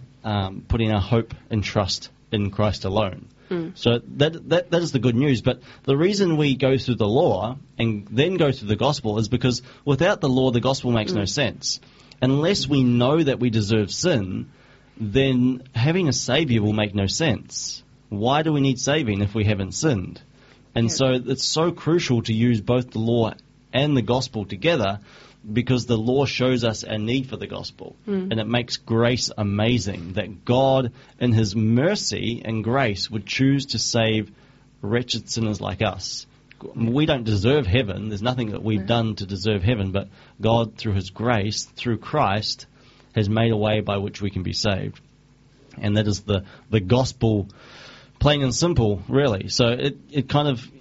um, putting our hope and trust in Christ alone. Mm. So that, that that is the good news. But the reason we go through the law and then go through the gospel is because without the law, the gospel makes no sense. Unless we know that we deserve sin, then having a saviour will make no sense. Why do we need saving if we haven't sinned? And so it's so crucial to use both the law and the gospel together, because the law shows us our need for the gospel. Mm. And it makes grace amazing, that God, in his mercy and grace, would choose to save wretched sinners like us. We don't deserve heaven. There's nothing that we've done to deserve heaven, but God, through his grace, through Christ, has made a way by which we can be saved. And that is the, the gospel, plain and simple, really. So it, it kind of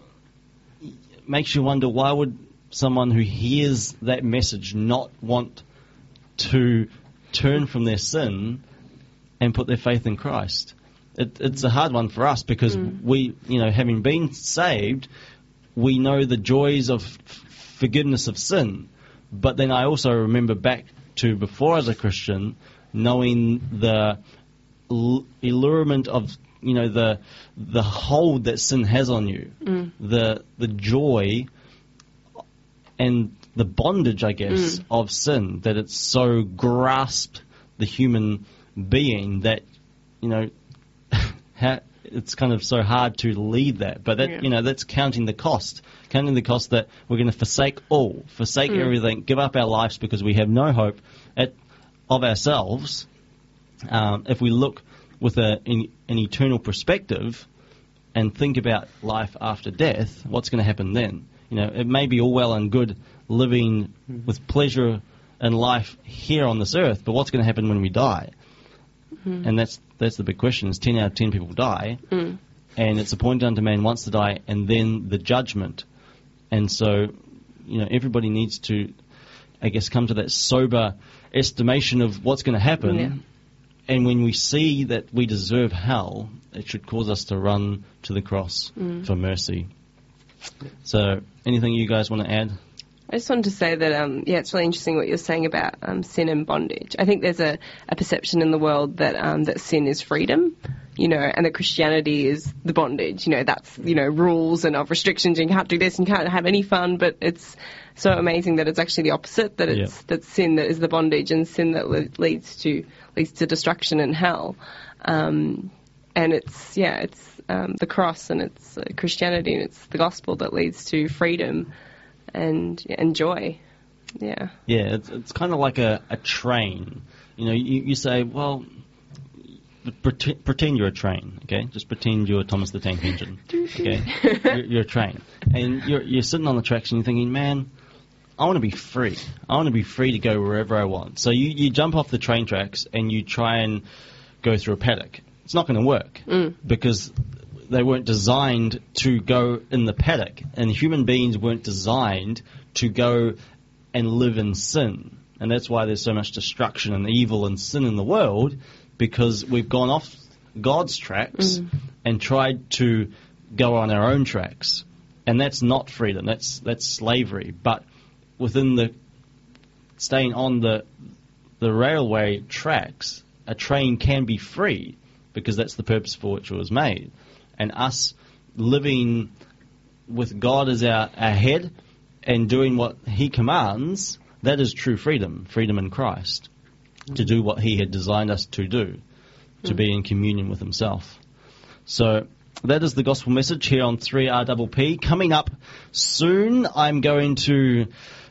makes you wonder, why would someone who hears that message not want to turn from their sin and put their faith in Christ? It, it's a hard one for us, because Mm. we, you know, having been saved, we know the joys of f- forgiveness of sin. But then I also remember back to before as a Christian, knowing the l- allurement of, you know, the the hold that sin has on you, Mm. the the joy and the bondage, I guess, Mm. of sin, that it's so grasped the human being that, you know, ha- it's kind of so hard to leave that. But that, Yeah. you know, that's counting the cost, counting the cost that we're going to forsake all, forsake Mm. everything, give up our lives because we have no hope at, of ourselves. Um, if we look with a, in, an eternal perspective and think about life after death, what's going to happen then? You know, it may be all well and good living Mm. with pleasure in life here on this earth, but what's going to happen when we die? Mm. And that's that's the big question. Is ten out of ten people die, Mm. and it's appointed unto man once to die, and then the judgment. And so, you know, everybody needs to, I guess, come to that sober estimation of what's going to happen. Yeah. And when we see that we deserve hell, it should cause us to run to the cross Mm. for mercy. So, anything you guys want to add? I just wanted to say that, um, yeah, it's really interesting what you're saying about um, sin and bondage. I think there's a, a perception in the world that um, that sin is freedom, you know, and that Christianity is the bondage. You know, that's, you know, rules and of restrictions, and you can't do this and you can't have any fun. But it's so amazing that it's actually the opposite, that it's Yeah. that sin that is the bondage, and sin that le- leads to leads to destruction and hell. Um, and it's, yeah, it's um, the cross, and it's uh, Christianity, and it's the gospel that leads to freedom and and joy. Yeah. Yeah, it's, it's kind of like a, a train. You know, you, you say, well, pretend, pretend you're a train, okay? Just pretend you're Thomas the Tank Engine, okay? you're, you're a train. And you're, you're sitting on the tracks and you're thinking, man, I want to be free. I want to be free to go wherever I want. So you, you jump off the train tracks and you try and go through a paddock. It's not going to work Mm. because they weren't designed to go in the paddock, and human beings weren't designed to go and live in sin. And that's why there's so much destruction and evil and sin in the world, because we've gone off God's tracks Mm. and tried to go on our own tracks. And that's not freedom, that's that's slavery. But within the staying on the the railway tracks a train can be free, because that's the purpose for which it was made. And us living with God as our, our head and doing what he commands, that is true freedom, freedom in Christ, to do what he had designed us to do, to be in communion with himself. So that is the gospel message here on three R P P. Coming up soon, I'm going to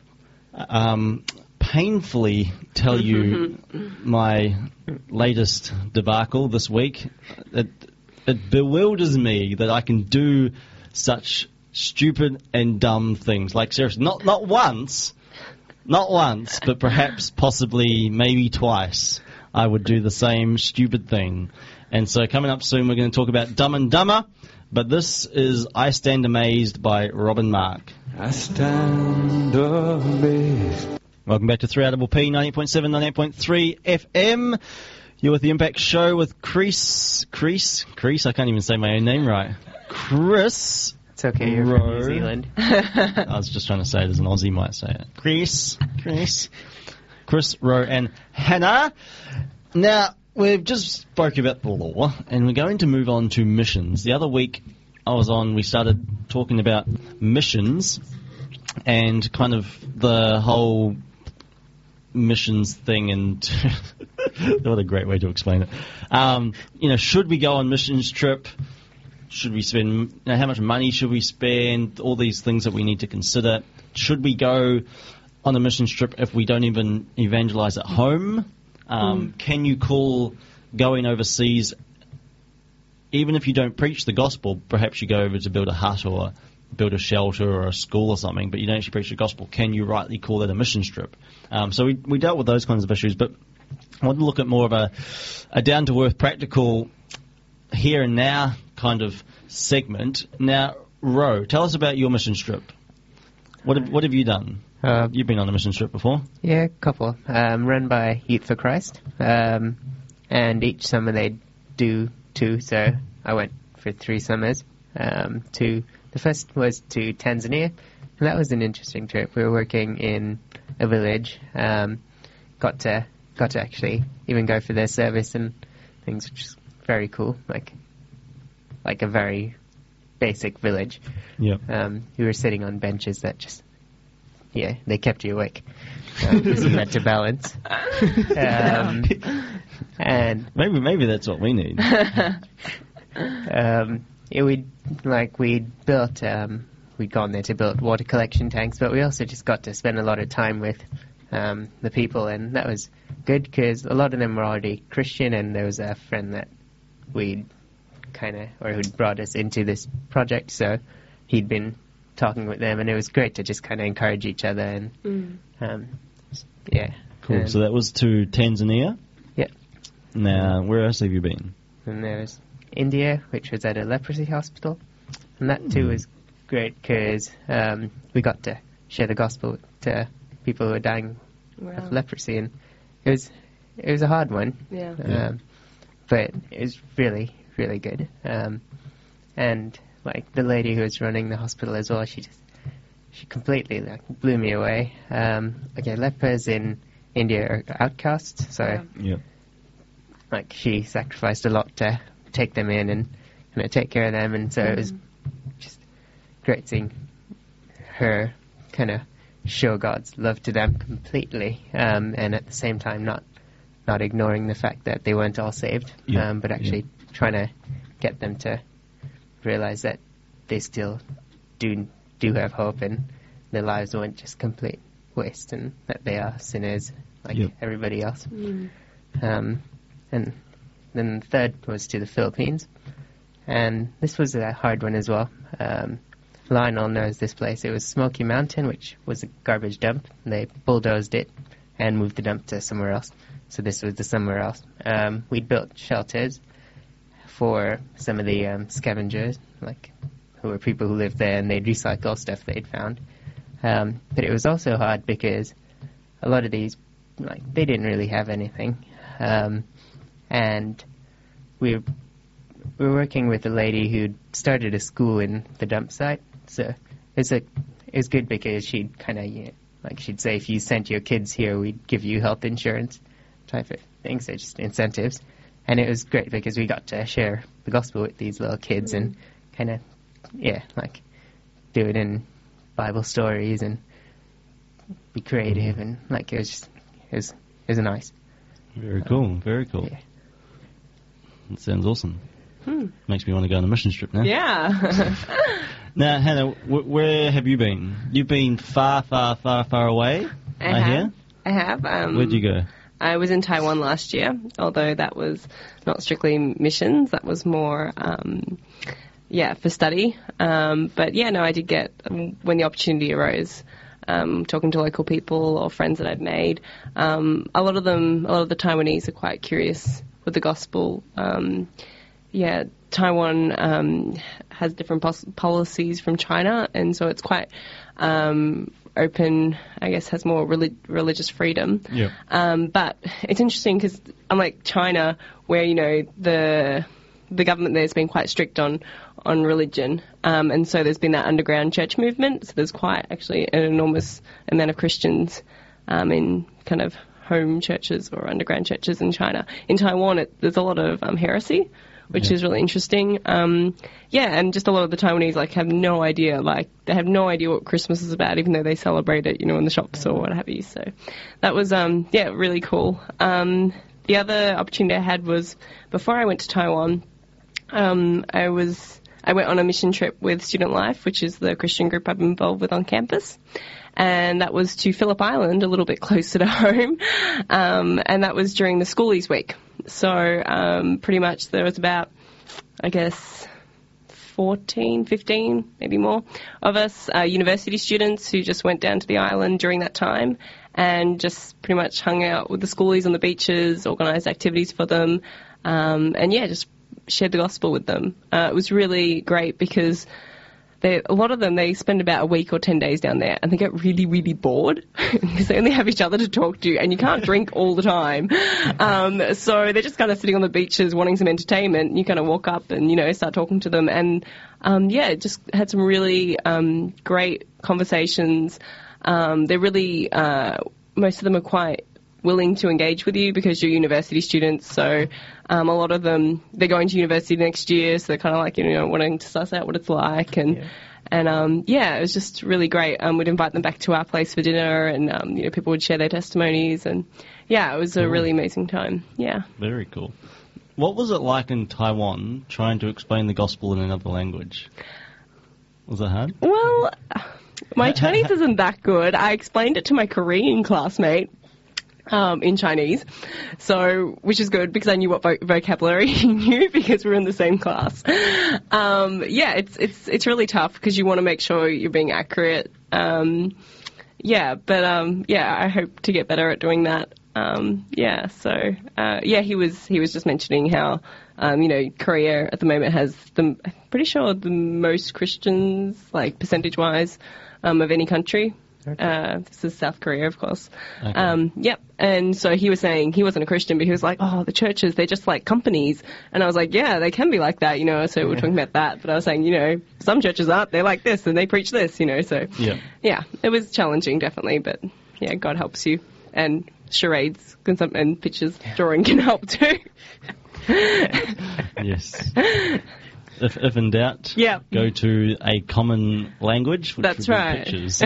um, painfully tell you my latest debacle this week. It, it bewilders me that I can do such stupid and dumb things. Like, seriously, not not once, not once, but perhaps, possibly, maybe twice, I would do the same stupid thing. And so coming up soon, we're going to talk about Dumb and Dumber, but this is I Stand Amazed by Robin Mark. I stand amazed. Welcome back to three R P P, ninety-eight point seven, ninety-eight point three F M. You're with the Impact Show with Chris, Chris, Chris, I can't even say my own name right. Chris. It's okay, you're Rowe. from New Zealand. I was just trying to say it as an Aussie might say it. Chris, Chris, Chris, Rowe, and Hannah. Now, we've just spoke about the law, and we're going to move on to missions. The other week I was on, we started talking about missions and kind of the whole missions thing, and what a great way to explain it. Um, you know, should we go on missions trip? Should we spend, you know, how much money should we spend? All these things that we need to consider. Should we go on a mission trip if we don't even evangelize at home? Um, mm. Can you call going overseas, even if you don't preach the gospel, perhaps you go over to build a hut or build a shelter or a school or something, but you don't actually preach the gospel, can you rightly call that a mission trip? Um, so we, we dealt with those kinds of issues, but I want to look at more of a, a down-to-earth, practical, here and now kind of segment. Now, Ro, tell us about your mission trip. What have, what have you done? Uh, You've been on a mission trip before? Yeah, a couple. Um, run by Youth for Christ. Um, and each summer they do two, so I went for three summers. Um, to the first was to Tanzania, and that was an interesting trip. We were working in a village. Um, got to got to actually even go for their service and things, which is very cool. Like like a very basic village. Yeah. Um, we were sitting on benches that just, yeah, they kept you awake. Um, because you had to balance. Um, and maybe maybe that's what we need. um, yeah, we like we built. Um, we'd gone there to build water collection tanks, but we also just got to spend a lot of time with um, the people, and that was good because a lot of them were already Christian, and there was a friend that we'd kind of, or who'd brought us into this project, so he'd been talking with them, and it was great to just kind of encourage each other, and Mm. um, yeah. Cool. Um, So that was to Tanzania? Yeah. Now, where else have you been? And there was India, which was at a leprosy hospital, and that too was great because um, we got to share the gospel to people who were dying Wow. of leprosy, and it was it was a hard one. Yeah. Um, but it was really, really good. Um, and like the lady who was running the hospital as well, she just she completely like blew me away. Um, okay, lepers in India are outcasts, so Yeah. Yeah. like she sacrificed a lot to take them in and you know, take care of them, and so it was just great seeing her kind of show God's love to them completely, um, and at the same time not not ignoring the fact that they weren't all saved, Yeah, um, but actually trying to get them to realize that they still do do have hope, and their lives weren't just complete waste, and that they are sinners like Yep. everybody else. Mm. Um, and then the third was to the Philippines, and this was a hard one as well. Um, Lionel knows this place. It was Smoky Mountain, which was a garbage dump. They bulldozed it and moved the dump to somewhere else. So this was the somewhere else. Um, we'd built shelters for some of the um, scavengers, like who were people who lived there, and they'd recycle stuff they'd found. Um, but it was also hard because a lot of these, like, they didn't really have anything. Um, and we were, we were working with a lady who'd started a school in the dump site. So it's a it was good because she'd kind of, you know, like she'd say, if you sent your kids here, we'd give you health insurance type of things, so just incentives. And it was great because we got to share the gospel with these little kids and kind of, yeah, like do it in Bible stories and be creative, and like it was just, it was, it was nice. Very cool, very cool. Yeah. That sounds awesome. Hmm. Makes me want to go on a mission trip now. Yeah. Now, Hannah, w- where have you been? You've been far, far, far, far away, I, I have. hear. I have. Um, Where'd you go? I was in Taiwan last year, although that was not strictly missions. That was more, um, yeah, for study. Um, but yeah, no, I did get, um, when the opportunity arose, um, talking to local people or friends that I'd made. Um, a lot of them, a lot of the Taiwanese are quite curious with the gospel. Um, yeah, Taiwan um, has different pos- policies from China, and so it's quite um, open, I guess, has more relig- religious freedom. Yeah. Um, but it's interesting because unlike China, where, you know, the the government there's been quite strict on, on religion, um, and so there's been that underground church movement, so there's quite actually an enormous amount of Christians um, in kind of home churches or underground churches in China. In Taiwan, it, there's a lot of um, heresy, which Yeah. is really interesting. Um, yeah, and just a lot of the Taiwanese like have no idea, like they have no idea what Christmas is about, even though they celebrate it, you know, in the shops or what have you. So that was, um, yeah, really cool. Um, the other opportunity I had was before I went to Taiwan, um, I was I went on a mission trip with Student Life, which is the Christian group I'm involved with on campus. And that was to Phillip Island, a little bit closer to home. Um, and that was during the Schoolies Week. So um, pretty much there was about, I guess, fourteen, fifteen, maybe more, of us, uh, university students who just went down to the island during that time and just pretty much hung out with the schoolies on the beaches, organised activities for them, um, and, yeah, just shared the gospel with them. Uh, it was really great because they, a lot of them, they spend about a week or ten days down there and they get really, really bored because they only have each other to talk to and you can't drink all the time. Um, so they're just kind of sitting on the beaches wanting some entertainment. You kind of walk up and, you know, start talking to them. And, um, yeah, just had some really um, great conversations. Um, they're really, uh, most of them are quite willing to engage with you because you're university students. So um, a lot of them, they're going to university next year, so they're kind of like, you know, wanting to suss out what it's like. And, yeah. and um, yeah, it was just really great. Um, we'd invite them back to our place for dinner and, um, you know, people would share their testimonies. And, yeah, it was a really amazing time. Yeah. Very cool. What was it like in Taiwan trying to explain the gospel in another language? Was it hard? Well, my Chinese isn't that good. I explained it to my Korean classmate. Um, in Chinese, so which is good because I knew what vo- vocabulary he knew because we were in the same class. Um, yeah, it's it's it's really tough because you want to make sure you're being accurate. Um, yeah, but um, yeah, I hope to get better at doing that. Um, yeah, so uh, yeah, he was he was just mentioning how um, you know Korea at the moment has the I'm pretty sure the most Christians like percentage wise um, of any country. Okay. Uh, this is South Korea, of course. Okay. Um, yep. And so he was saying he wasn't a Christian, but he was like, oh, the churches, they're just like companies. And I was like, yeah, they can be like that, you know. So we we're talking about that. But I was saying, you know, some churches aren't. They're like this and they preach this, you know. So, Yeah. yeah, it was challenging, definitely. But, yeah, God helps you. And charades can some, and pictures drawing can help too. Yes. If, if in doubt, Yeah. go to a common language, which That's would be right. pictures.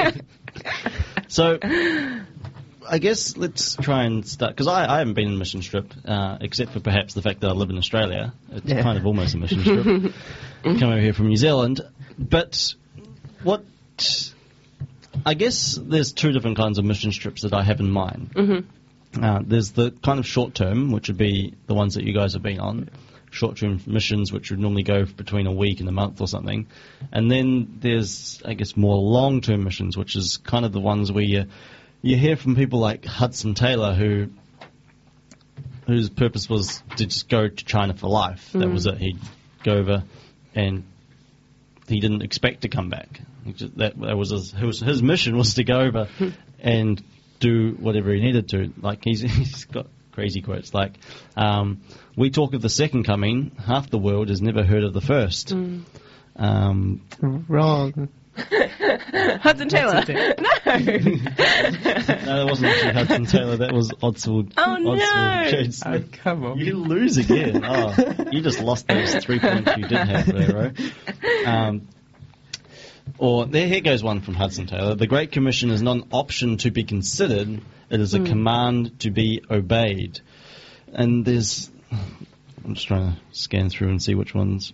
So, I guess let's try and start, because I, I haven't been on a mission trip, uh, except for perhaps the fact that I live in Australia. It's Yeah. kind of almost a mission trip. Come over here from New Zealand. But what... I guess there's two different kinds of mission trips that I have in mind. Mm-hmm. Uh, there's the kind of short term, which would be the ones that you guys have been on. Short-term missions, which would normally go between a week and a month or something. And then there's, I guess, more long-term missions, which is kind of the ones where you, you hear from people like Hudson Taylor, who whose purpose was to just go to China for life. That was it. He'd go over and he didn't expect to come back. He just, that, that was his, his, his mission was to go over and do whatever he needed to. Like, he's, he's got crazy quotes like, um, we talk of the second coming, half the world has never heard of the first. Mm. Um, Wrong. Hudson Taylor. Hudson Taylor. No. No, that wasn't actually Hudson Taylor. That was Odswald. Oh, no. Odswald Jade Oh, Smith. come on. You lose again. Oh, you just lost those three points you did have there, right? Um, or there, here goes one from Hudson Taylor. The Great Commission is not an option to be considered. It is a command to be obeyed. And there's... I'm just trying to scan through and see which ones...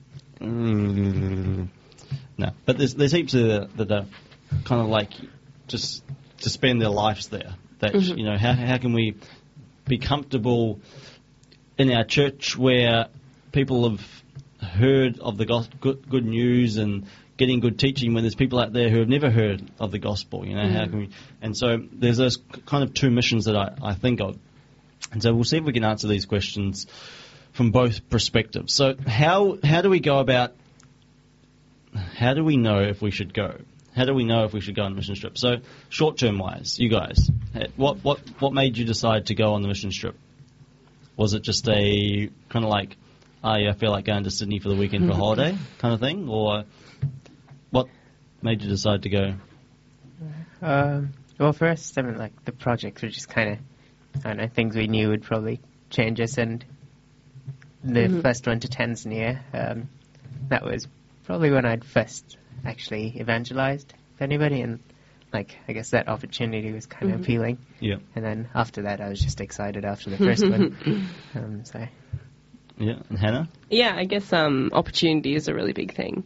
Mm, no, but there's there's heaps of that are kind of like just to spend their lives there. That Mm-hmm. you know, how how can we be comfortable in our church where people have heard of the gos- good, good news and getting good teaching when there's people out there who have never heard of the gospel. You know, how can we? And so there's those kind of two missions that I, I think of, and so we'll see if we can answer these questions from both perspectives. So how how do we go about, how do we know if we should go? How do we know if we should go on a mission trip? So short-term wise, you guys, what what what made you decide to go on the mission trip? Was it just a kind of like, oh yeah, I feel like going to Sydney for the weekend for a holiday kind of thing? Or what made you decide to go? Um, well, for us, something like the projects were just kind of, I don't know, things we knew would probably change us. And the first one to Tanzania, um, that was probably when I'd first actually evangelized with anybody. And, like, I guess that opportunity was kind of appealing. Yeah. And then after that, I was just excited after the first one. Um, so, Yeah. And Hannah? Yeah, I guess um, opportunity is a really big thing.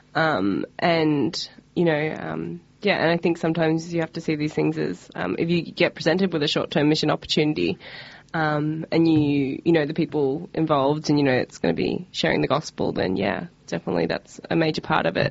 Um, and, you know, um, yeah, and I think sometimes you have to see these things as, um, if you get presented with a short-term mission opportunity, um, and you, you know, the people involved and you know it's going to be sharing the gospel, then yeah, definitely that's a major part of it.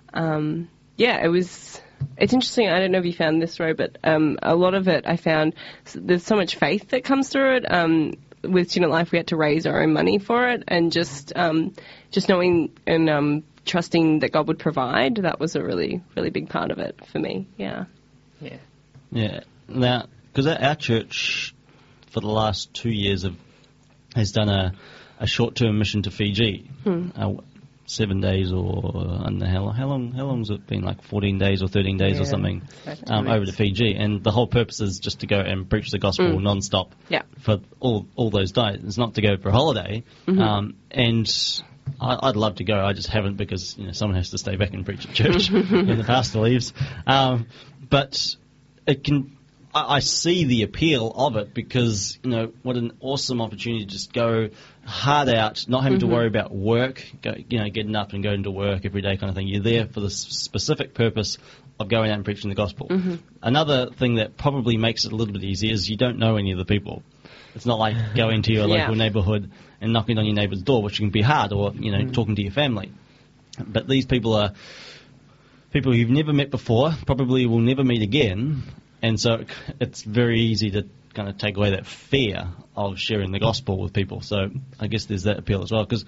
Um, yeah, it was, it's interesting, I don't know if you found this, Ro, but um, a lot of it I found, there's so much faith that comes through it. Um, with Student Life, we had to raise our own money for it, and just um, just knowing and um, trusting that God would provide, that was a really, really big part of it for me, yeah. yeah. Yeah. Now, because our church for the last two years have, has done a, a short-term mission to Fiji, Hmm. uh, seven days or I don't know how long, how long, how long has it been? Like fourteen days or thirteen days or Yeah, something like two um, over to weeks. Fiji, and the whole purpose is just to go and preach the gospel Mm. non-stop Yeah. for all all those days. It's not to go for a holiday, Mm-hmm. um, and I, I'd love to go. I just haven't because you know someone has to stay back and preach at church when the pastor leaves. Um, but it can. I, I see the appeal of it because you know what an awesome opportunity to just go hard out, not having to worry about work. Go, you know, getting up and going to work every day, kind of thing. You're there for the s- specific purpose of going out and preaching the gospel. Another thing that probably makes it a little bit easier is you don't know any of the people. It's not like going to your Yeah. local neighbourhood and knocking on your neighbour's door, which can be hard, or you know, talking to your family. But these people are people you've never met before, probably will never meet again, and so it- it's very easy to kind of take away that fear of sharing the gospel with people. So I guess there's that appeal as well. Because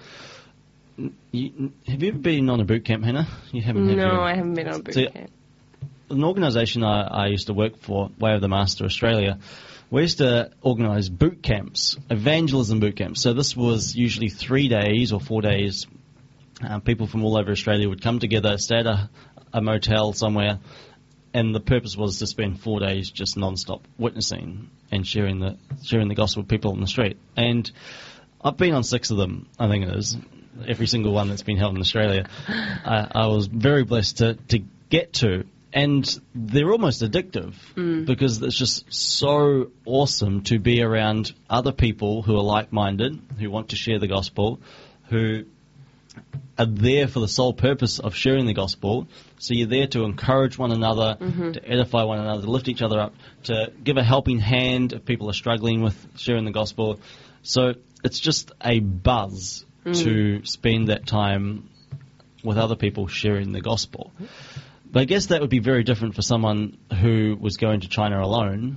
you, have you ever been on a boot camp, Hannah? You haven't. Have No, you? I haven't been on a boot So- camp. An organisation I, I used to work for, Way of the Master Australia, we used to organise boot camps, evangelism boot camps. So this was usually three days or four days. Uh, people from all over Australia would come together, stay at a, a motel somewhere, and the purpose was to spend four days just non-stop witnessing and sharing the sharing the gospel with people on the street. And I've been on six of them, I think it is, every single one that's been held in Australia. I, I was very blessed to, to get to. And they're almost addictive because it's just so awesome to be around other people who are like-minded, who want to share the gospel, who are there for the sole purpose of sharing the gospel. So you're there to encourage one another, to edify one another, to lift each other up, to give a helping hand if people are struggling with sharing the gospel. So it's just a buzz to spend that time with other people sharing the gospel. But I guess that would be very different for someone who was going to China alone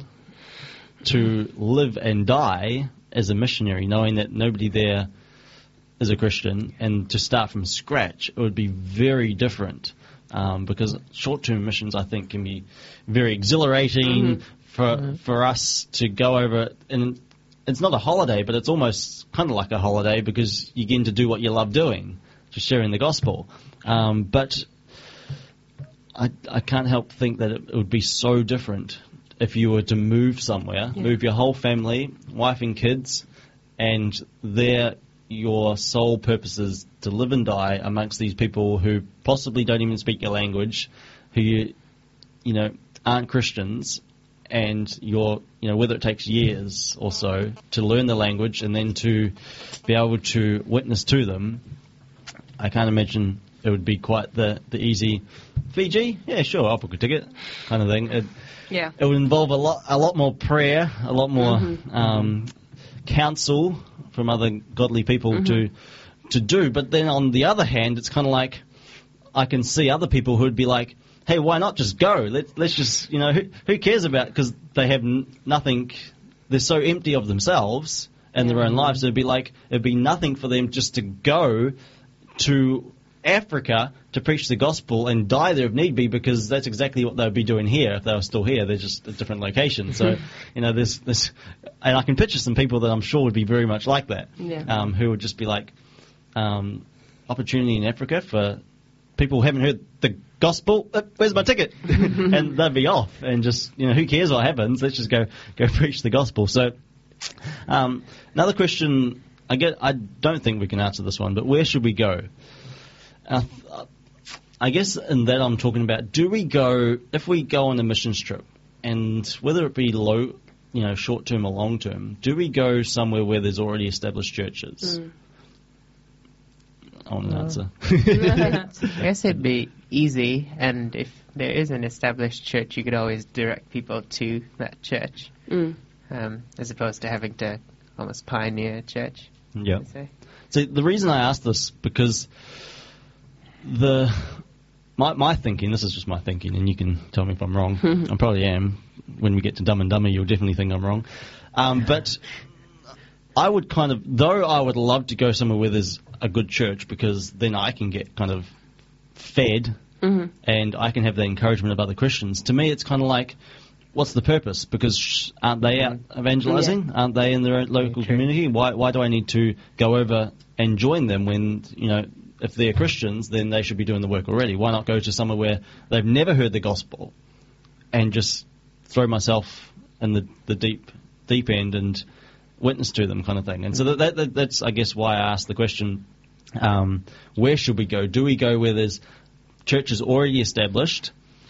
to live and die as a missionary, knowing that nobody there is a Christian, and to start from scratch, it would be very different. Um, because short-term missions, I think, can be very exhilarating for for us to go over. And it's not a holiday, but it's almost kind of like a holiday because you get to do what you love doing, just sharing the gospel. Um, but I, I can't help think that it, it would be so different if you were to move somewhere, Yeah. move your whole family, wife and kids, and there your sole purpose is to live and die amongst these people who possibly don't even speak your language, who you, you know, aren't Christians, and you're, you know, whether it takes years or so to learn the language and then to be able to witness to them, I can't imagine it would be quite the, the easy Fiji, yeah, sure, I'll book a ticket kind of thing. It, Yeah. it would involve a lot, a lot more prayer, a lot more Mm-hmm. um, counsel from other godly people Mm-hmm. to to do. But then on the other hand, it's kind of like I can see other people who'd be like, "Hey, why not just go? Let's let's just, you know, who, who cares about?" Because they have n- nothing. They're so empty of themselves and their own lives. It'd be like it'd be nothing for them just to go to Africa to preach the gospel and die there if need be, because that's exactly what they'd be doing here if they were still here. They're just a different location. So, you know, there's this, and I can picture some people that I'm sure would be very much like that, Yeah. um, who would just be like, um, opportunity in Africa for people who haven't heard the gospel. Uh, where's my ticket? And they'd be off, and just, you know, who cares what happens? Let's just go go preach the gospel. So, um, another question. I get. I don't think we can answer this one, but where should we go? Uh, I guess in that I'm talking about, do we go, if we go on a missions trip, and whether it be low, you know, short term or long term, do we go somewhere where there's already established churches? Mm. I want an answer. I guess it'd be easy, and if there is an established church, you could always direct people to that church, Mm. um, as opposed to having to almost pioneer a church. Yeah. I'd say. So the reason I asked this, because the my my thinking, this is just my thinking, and you can tell me if I'm wrong. I probably am. When we get to Dumb and Dumber, you'll definitely think I'm wrong. Um, but I would kind of, though I would love to go somewhere where there's a good church, because then I can get kind of fed, Mm-hmm. and I can have the encouragement of other Christians. To me, it's kind of like, what's the purpose? Because sh- aren't they out evangelizing? Aren't they in their own local true. community? Why why do I need to go over and join them when, you know, if they're Christians, then they should be doing the work already? Why not go to somewhere where they've never heard the gospel and just throw myself in the, the deep deep end and witness to them, kind of thing? And so that, that, that that's, I guess, why I asked the question, um, where should we go? Do we go where there's churches already established?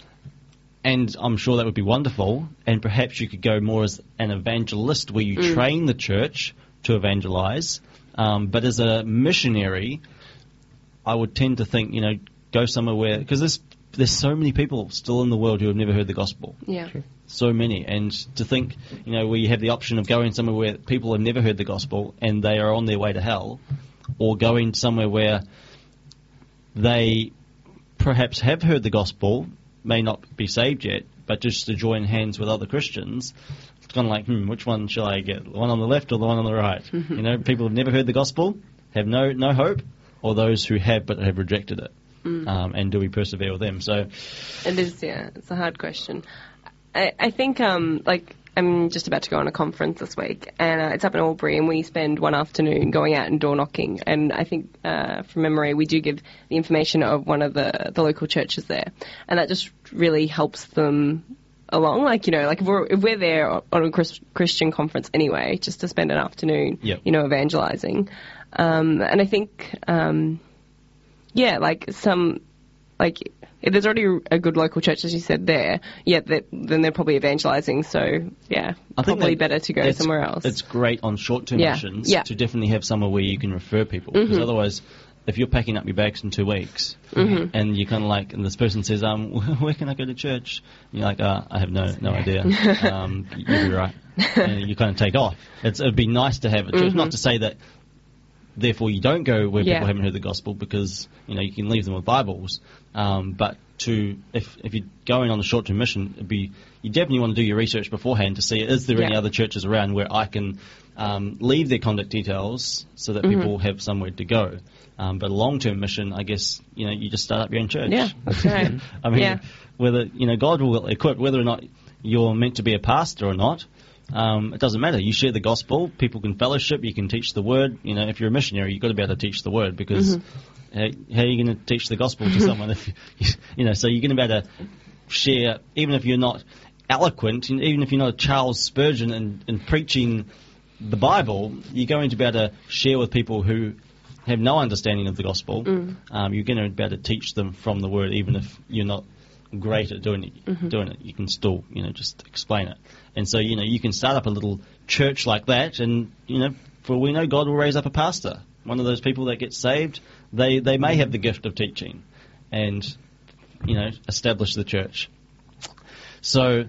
And I'm sure that would be wonderful, and perhaps you could go more as an evangelist where you train the church to evangelize. Um, but as a missionary, I would tend to think, you know, go somewhere where, because there's, there's so many people still in the world who have never heard the gospel. Yeah. So many. And to think, you know, where you have the option of going somewhere where people have never heard the gospel and they are on their way to hell, or going somewhere where they perhaps have heard the gospel, may not be saved yet, but just to join hands with other Christians, it's kind of like, hmm, which one shall I get? The one on the left or the one on the right? You know, people have never heard the gospel, have no no hope, or those who have but have rejected it. Um, and do we persevere with them? So, It is, yeah. It's a hard question. I, I think, um, like, I'm just about to go on a conference this week, and uh, it's up in Albury, and we spend one afternoon going out and door knocking. And I think, uh, from memory, we do give the information of one of the, the local churches there, and that just really helps them along. Like, you know, like if we're, if we're there on a Chris, Christian conference anyway, just to spend an afternoon, Yep. you know, evangelizing. Um, and I think, um, yeah, like some, like, if there's already a good local church, as you said there, yeah, that, then they're probably evangelizing. So, yeah, I think probably that better to go it's- somewhere else. It's great on short-term Yeah, missions yeah. to definitely have somewhere where you can refer people, because otherwise, if you're packing up your bags in two weeks and you're kind of like, and this person says, um, where can I go to church? And you're like, uh, I have no no idea. Um, you'll be right. And you kind of take off. It's, it'd be nice to have a church, not to say that therefore you don't go where Yeah. people haven't heard the gospel, because, you know, you can leave them with Bibles. Um, but to if if you're going on a short-term mission, it'd be you definitely want to do your research beforehand to see, is there any Yeah. other churches around where I can um, leave their contact details so that people have somewhere to go. Um, but a long-term mission, I guess, you know, you just start up your own church. Yeah, that's right. I mean, Yeah. whether, you know, God will equip, whether or not you're meant to be a pastor or not, Um, it doesn't matter. You share the gospel. People can fellowship. You can teach the word. You know, if you're a missionary, you've got to be able to teach the word because Mm-hmm. how, how are you going to teach the gospel to someone if you, you know? So you're going to be able to share, even if you're not eloquent, and even if you're not a Charles Spurgeon and, and preaching the Bible, you're going to be able to share with people who have no understanding of the gospel. Mm. Um, you're going to be able to teach them from the word, even if you're not great at doing it. Mm-hmm. Doing it, you can still, you know, just explain it. And so, you know, you can start up a little church like that, and you know, for all we know, God will raise up a pastor, one of those people that gets saved. They they may have the gift of teaching, and you know, establish the church. So,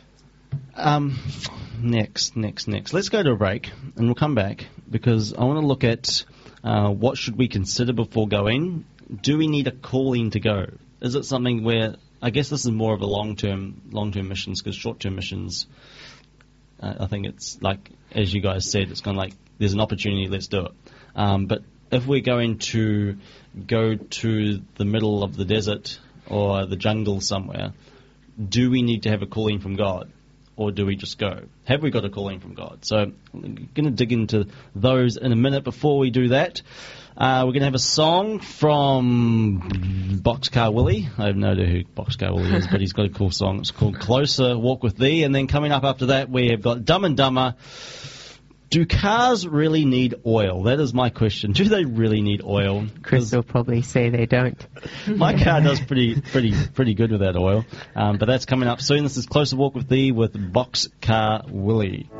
um, next, next, next. Let's go to a break, and we'll come back because I want to look at uh, what should we consider before going. Do we need a calling to go? Is it something where, I guess this is more of a long-term, long-term missions, because short-term missions, uh, I think it's like, as you guys said, it's kind of like there's an opportunity, let's do it. Um, but if we're going to go to the middle of the desert or the jungle somewhere, do we need to have a calling from God, or do we just go? Have we got a calling from God? So I'm going to dig into those in a minute. Before we do that, uh, we're going to have a song from Boxcar Willie. I have no idea who Boxcar Willie is, but he's got a cool song. It's called Closer, Walk With Thee. And then coming up after that, we have got Dumb and Dumber. Do cars really need oil? That is my question. Do they really need oil? Chris will probably say they don't. My car does pretty, pretty, pretty good without oil. Um, but that's coming up soon. This is Closer Walk With Thee with Boxcar Willie.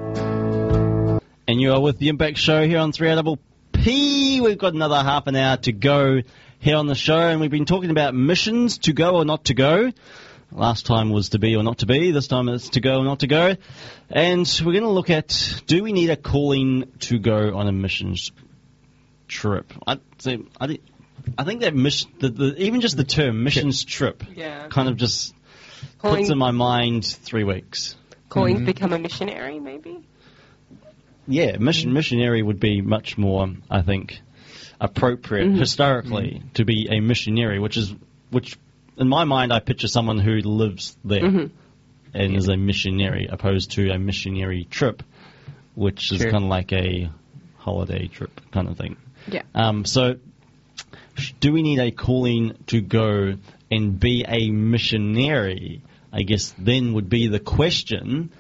And you are with the Impact Show here on three R P P. We've got another half an hour to go here on the show, and we've been talking about missions, to go or not to go. Last time was to be or not to be. This time it's to go or not to go. And we're going to look at, do we need a calling to go on a missions trip? I'd say, I think, I think that mission, the, the, even just the term missions trip Yeah. kind of just Calling, puts in my mind three weeks. calling Mm-hmm. to become a missionary, maybe? Yeah, mission missionary would be much more, I think, appropriate Mhm. historically to be a missionary, which is, which in my mind I picture someone who lives there Mhm. and is a missionary, opposed to a missionary trip, which is Sure. kind of like a holiday trip kind of thing. Yeah. Um, so, sh- do we need a calling to go and be a missionary? I guess then would be the question.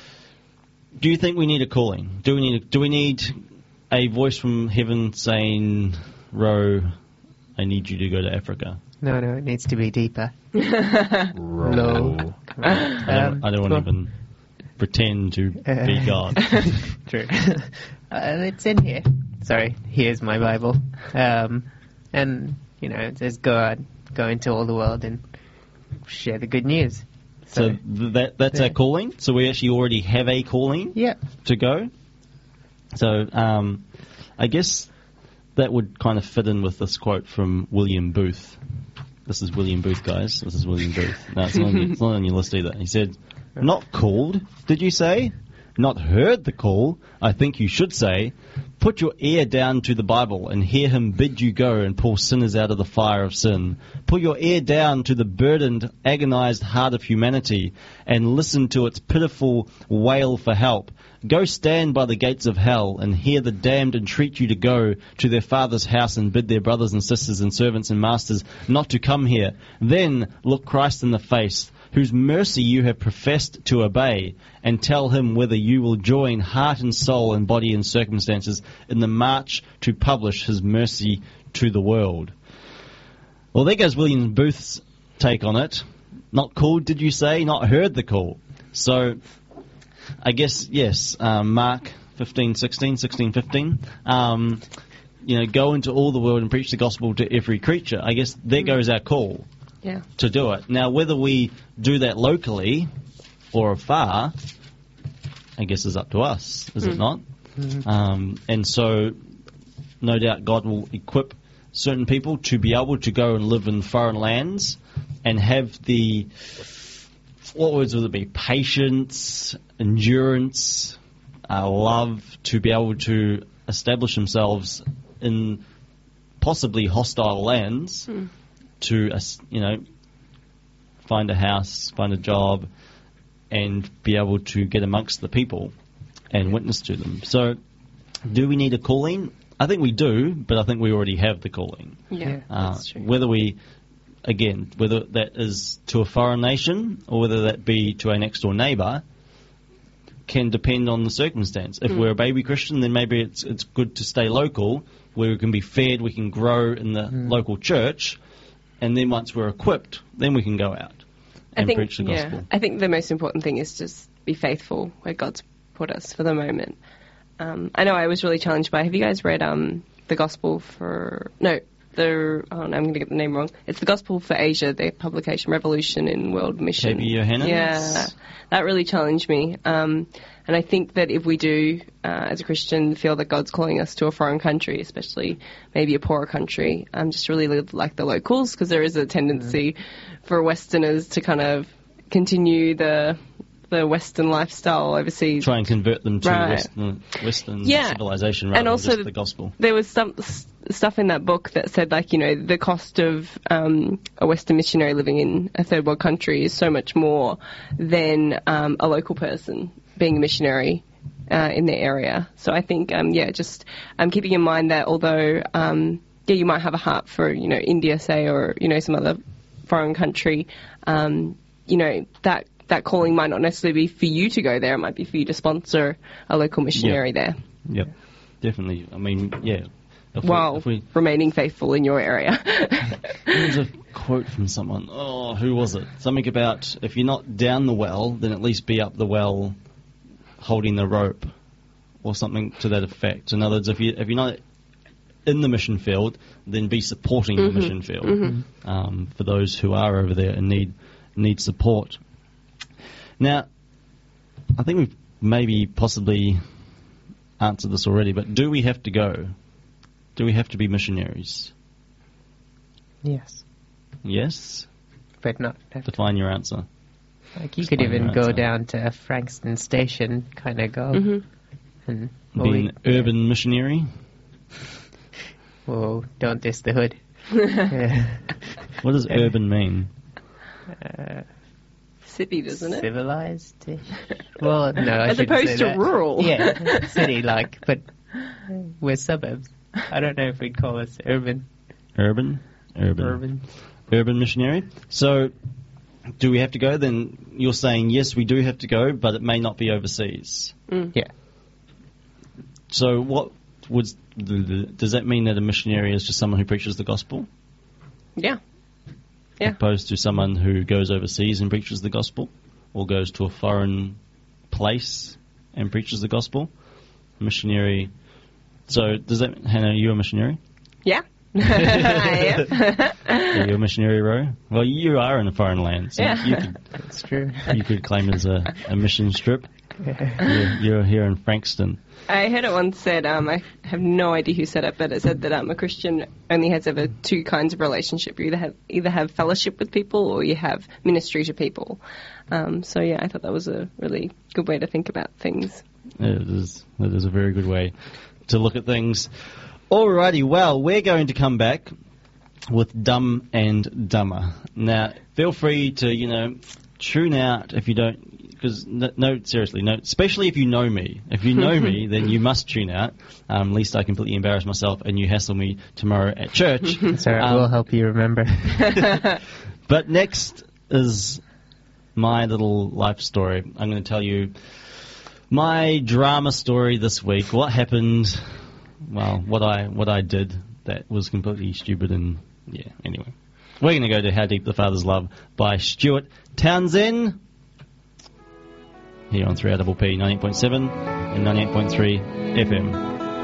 Do you think we need a calling? Do we need a, do we need a voice from heaven saying, "Ro, I need you to go to Africa"? No, no, it needs to be deeper. Ro. I don't, Um, I don't want to well- even pretend to Uh, be God. True. uh, it's in here. Sorry, here's my Bible. Um, and, you know, it says go out, go into all the world and share the good news. So So, th- that that's Yeah. our calling. So we actually already have a calling yeah. to go. So um, I guess that would kind of fit in with this quote from William Booth. This is William Booth, guys. This is William Booth. No, it's not, on your, it's not on your list either. He said, "Not called, did you say? Not heard the call, I think you should say. Put your ear down to the Bible and hear him bid you go and pull sinners out of the fire of sin. Put your ear down to the burdened, agonized heart of humanity and listen to its pitiful wail for help. Go stand by the gates of hell and hear the damned entreat you to go to their Father's house and bid their brothers and sisters and servants and masters not to come here. Then look Christ in the face, whose mercy you have professed to obey, and tell him whether you will join heart and soul and body and circumstances in the march to publish his mercy to the world." Well, there goes William Booth's take on it. Not called, did you say? Not heard the call. So, I guess, yes, um, Mark fifteen sixteen, sixteen fifteen, um, you know, go into all the world and preach the gospel to every creature. I guess there goes our call. Yeah. To do it. Now, whether we do that locally or afar, I guess is up to us, is it not? Um, and so, no doubt God will equip certain people to be able to go and live in foreign lands and have the, what words would it be, patience, endurance, uh, love, to be able to establish themselves in possibly hostile lands. Mm. To, uh, you know, find a house, find a job, and be able to get amongst the people and witness to them. So, do we need a calling? I think we do, but I think we already have the calling. Yeah, Uh, that's true. whether we, again, whether that is to a foreign nation or whether that be to a next door neighbour, can depend on the circumstance. If Mm. we're a baby Christian, then maybe it's it's good to stay local, where we can be fed, we can grow in the Mm. local church, and then once we're equipped, then we can go out and I think, preach the gospel. Yeah, I think the most important thing is just be faithful where God's put us for the moment. Um, I know I was really challenged by. Have you guys read um, the Gospel for no the? Oh, no, I'm going to get the name wrong. It's the Gospel for Asia, the publication Revolution in World Mission. Maybe Johannes? Yeah, that really challenged me. Um, and I think that if we do, uh, as a Christian, feel that God's calling us to a foreign country, especially maybe a poorer country, um, just really live like the locals, because there is a tendency for Westerners to kind of continue the the Western lifestyle overseas. Try and convert them to Right. Western, Western Yeah. civilization rather And also than just the- the gospel. There was some s- stuff in that book that said, like, you know, the cost of um, a Western missionary living in a third world country is so much more than um, a local person being a missionary uh, in their area. So I think, um, yeah, just um, keeping in mind that although, um, yeah, you might have a heart for, you know, India, say, or, you know, some other foreign country, um, you know, that that calling might not necessarily be for you to go there. It might be for you to sponsor a local missionary there. Yep, definitely. I mean, yeah. If While we, if we, remaining faithful in your area. There's a quote from someone. Oh, who was it? Something about if you're not down the well, then at least be up the well, holding the rope, or something to that effect. In other words, if you if you're not in the mission field, then be supporting Mm-hmm. the mission field um, for those who are over there and need need support. Now, I think we've maybe possibly answered this already, but do we have to go? Do we have to be missionaries? Yes, Yes? but not. Have to. Define your answer. Like you could Define even your go answer. down to Frankston Station, kind of go, Mhm. and Be only- an urban missionary? Whoa! Don't diss the hood. Yeah. What does urban mean? Uh, City, doesn't it? Civilized. Well, no, I As shouldn't opposed say to that. rural. Yeah, city-like, but we're suburbs. I don't know if we'd call us urban. Urban? Urban. Urban. Urban missionary. So, do we have to go? Then you're saying, yes, we do have to go, but it may not be overseas. Yeah. So, what would. Does that mean that a missionary is just someone who preaches the gospel? Yeah. Yeah. Opposed to someone who goes overseas and preaches the gospel? Or goes to a foreign place and preaches the gospel? Missionary. So, does that. Hannah, are you a missionary? Yeah. I am. Are you a missionary, Ro? Well, you are in a foreign land, so Yeah. you could That's true. you could claim it as a, a mission trip. You're, you're here in Frankston. I heard it once said, um, I have no idea who said it, but it said that um, a Christian only has ever two kinds of relationship. You either have either have fellowship with people or you have ministry to people. Um, so yeah, I thought that was a really good way to think about things. It is, it is a very good way to look at things. Alrighty, well, we're going to come back with Dumb and Dumber. Now, feel free to, you know, tune out if you don't, because, no, no, seriously, no, especially if you know me. If you know me, then you must tune out, um, lest I completely embarrass myself and you hassle me tomorrow at church. Sorry, Um, we'll help you remember. But next is my little life story. I'm going to tell you my drama story this week. What happened? Well, what I what I did that was completely stupid and yeah. Anyway, we're going to go to "How Deep the Father's Love" by Stuart Townsend here on three R P P ninety-eight point seven and ninety-eight point three F M.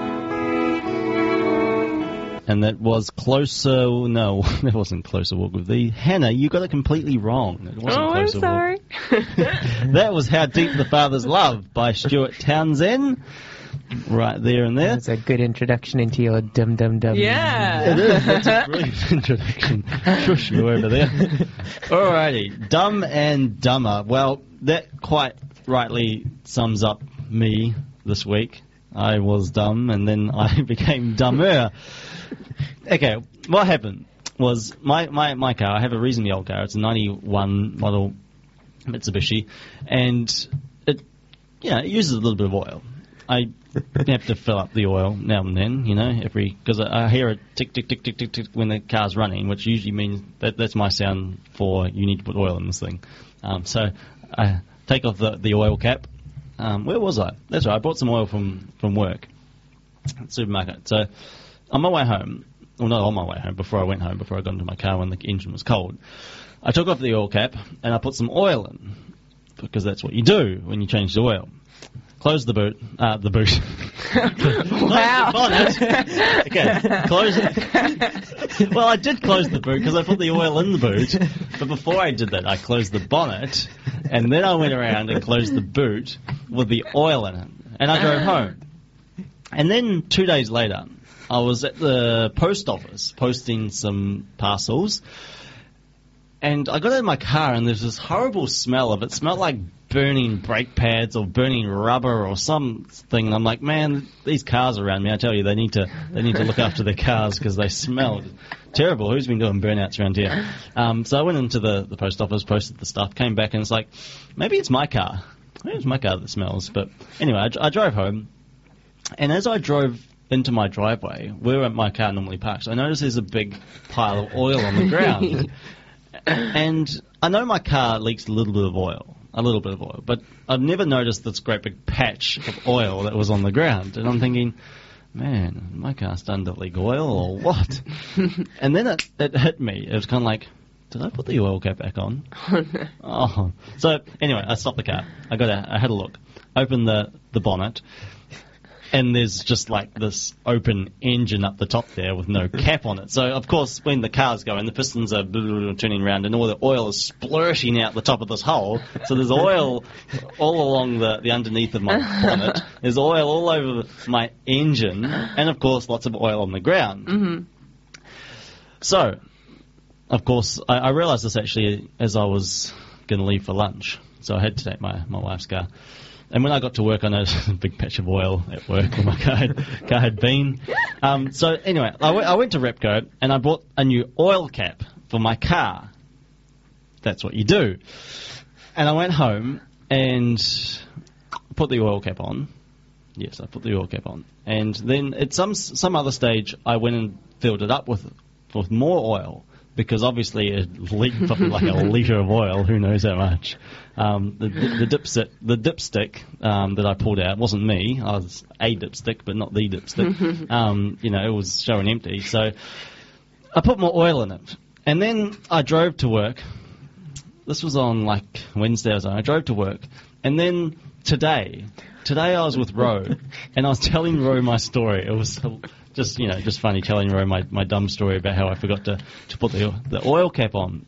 And that was Closer... No, that wasn't Closer Walk with Thee. Hannah, you got it completely wrong. It wasn't Oh, I'm Closer Walk. sorry. That was How Deep the Father's Love by Stuart Townsend. Right there and there. That's a good introduction into your dum dum dum. Yeah. It is. That's a brilliant introduction. Shush you over there. Alrighty. Dumb and Dumber. Well, that quite rightly sums up me this week. I was dumb and then I became dumber. Okay, what happened was my, my, my car, I have a reasonably old car. It's a ninety-one model Mitsubishi. And it, you know, it uses a little bit of oil. I have to fill up the oil now and then, you know, every because I, I hear a tick, tick, tick, tick, tick, tick when the car's running, which usually means that that's my sound for you need to put oil in this thing. Um, so I take off the, the oil cap. Um, where was I? That's right, I bought some oil from, from work, supermarket. So on my way home, well, not on my way home, before I went home, before I got into my car when the engine was cold, I took off the oil cap and I put some oil in, because that's what you do when you change the oil. Close the boot. Uh, the boot. Wow. Close the bonnet. Okay. Close it. Well, I did close the boot because I put the oil in the boot. But before I did that, I closed the bonnet, and then I went around and closed the boot with the oil in it, and I drove home. And then two days later, I was at the post office posting some parcels. And I got out of my car, and there's this horrible smell of it. It smelled like burning brake pads or burning rubber or something. And I'm like, man, these cars around me, I tell you, they need to they need to look after their cars because they smell terrible. Who's been doing burnouts around here? Um, so I went into the, the post office, posted the stuff, came back, and it's like, maybe it's my car. Maybe it's my car that smells. But anyway, I, I drove home, and as I drove into my driveway, where my car normally parks, I noticed there's a big pile of oil on the ground. And I know my car leaks a little bit of oil, a little bit of oil, but I've never noticed this great big patch of oil that was on the ground. And I'm thinking, man, my car's starting to leak oil or what? And then it, it hit me. It was kind of like, did I put the oil cap back on? Oh, no. Oh. So anyway, I stopped the car. I got a, I had a look, opened the, the bonnet, and there's just like this open engine up the top there with no cap on it. So, of course, when the car's going, the pistons are turning around and all the oil is splurting out the top of this hole. So there's oil all along the, the underneath of my bonnet. There's oil all over my engine. And, of course, lots of oil on the ground. Mm-hmm. So, of course, I, I realised this actually as I was going to leave for lunch. So I had to take my, my wife's car. And when I got to work, I noticed a big patch of oil at work where my car had, car had been. Um, so anyway, I, w- I went to Repco and I bought a new oil cap for my car. That's what you do. And I went home and put the oil cap on. Yes, I put the oil cap on. And then at some some other stage, I went and filled it up with with more oil. Because obviously it leaked something like a litre of oil, who knows how much. Um, the, the, the dipstick, the dipstick um, that I pulled out wasn't me. I was a dipstick, but not the dipstick. um, you know, it was showing empty. So I put more oil in it. And then I drove to work. This was on like Wednesday or something. I drove to work. And then today, today I was with Ro, and I was telling Ro my story. It was just, you know, just funny telling Ro my, my dumb story about how I forgot to, to put the the oil cap on.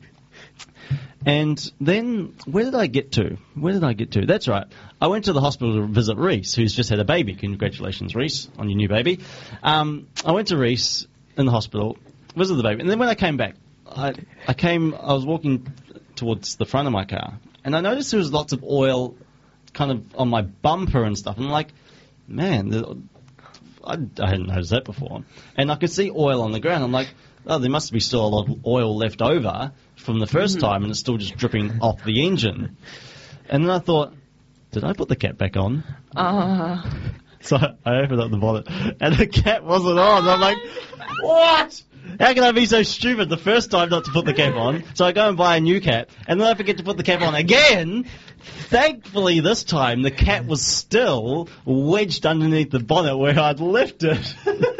And then, where did I get to? Where did I get to? That's right. I went to the hospital to visit Reese, who's just had a baby. Congratulations, Reese, on your new baby. Um, I went to Reese in the hospital, visited the baby, and then when I came back, I, I came, I was walking towards the front of my car, and I noticed there was lots of oil kind of on my bumper and stuff. And I'm like, man, the, I, I hadn't noticed that before. And I could see oil on the ground. I'm like, oh, there must be still a lot of oil left over from the first mm-hmm. time, and it's still just dripping off the engine. And then I thought, did I put the cap back on? Uh. So I opened up the bonnet, and the cap wasn't on. I'm like, what? How can I be so stupid the first time not to put the cap on? So I go and buy a new cap, and then I forget to put the cap on again. Thankfully, this time, the cap was still wedged underneath the bonnet where I'd left it.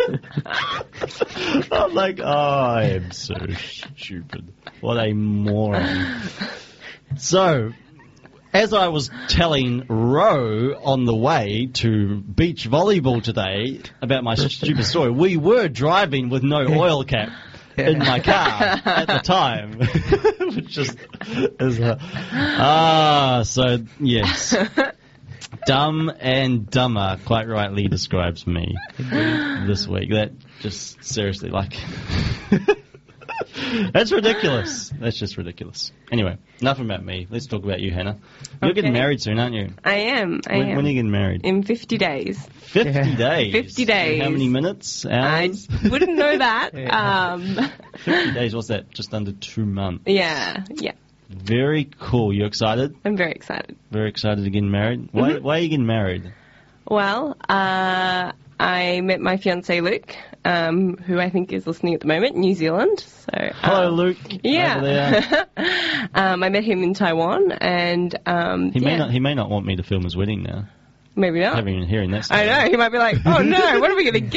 I'm like, oh, I am so stupid. What a moron. So, as I was telling Ro on the way to beach volleyball today about my stupid story, we were driving with no oil cap in my car at the time. Which just is a, ah, so yes. Dumb and dumber quite rightly describes me this week. That just seriously, like, that's ridiculous. That's just ridiculous. Anyway, enough about me. Let's talk about you, Hannah. You're Okay. getting married soon, aren't you? I am. I when, am. when are you getting married? In fifty days. Fifty Yeah. days. Fifty days. How many minutes? Hours? I wouldn't know that. Yeah. Um, Fifty days. What's that? Just under two months. yeah, yeah. Very cool. You excited? I'm very excited. Very excited to get married. Why? Mhm. Why are you getting married? Well, uh, I met my fiancé Luke, um, who I think is listening at the moment, New Zealand. So Hello, um, Luke. Yeah. Over there. um, I met him in Taiwan, and um, He yeah, may not. He may not want me to film his wedding now. maybe not. Having hearing that story. I know, he might be like, oh no, what are we going to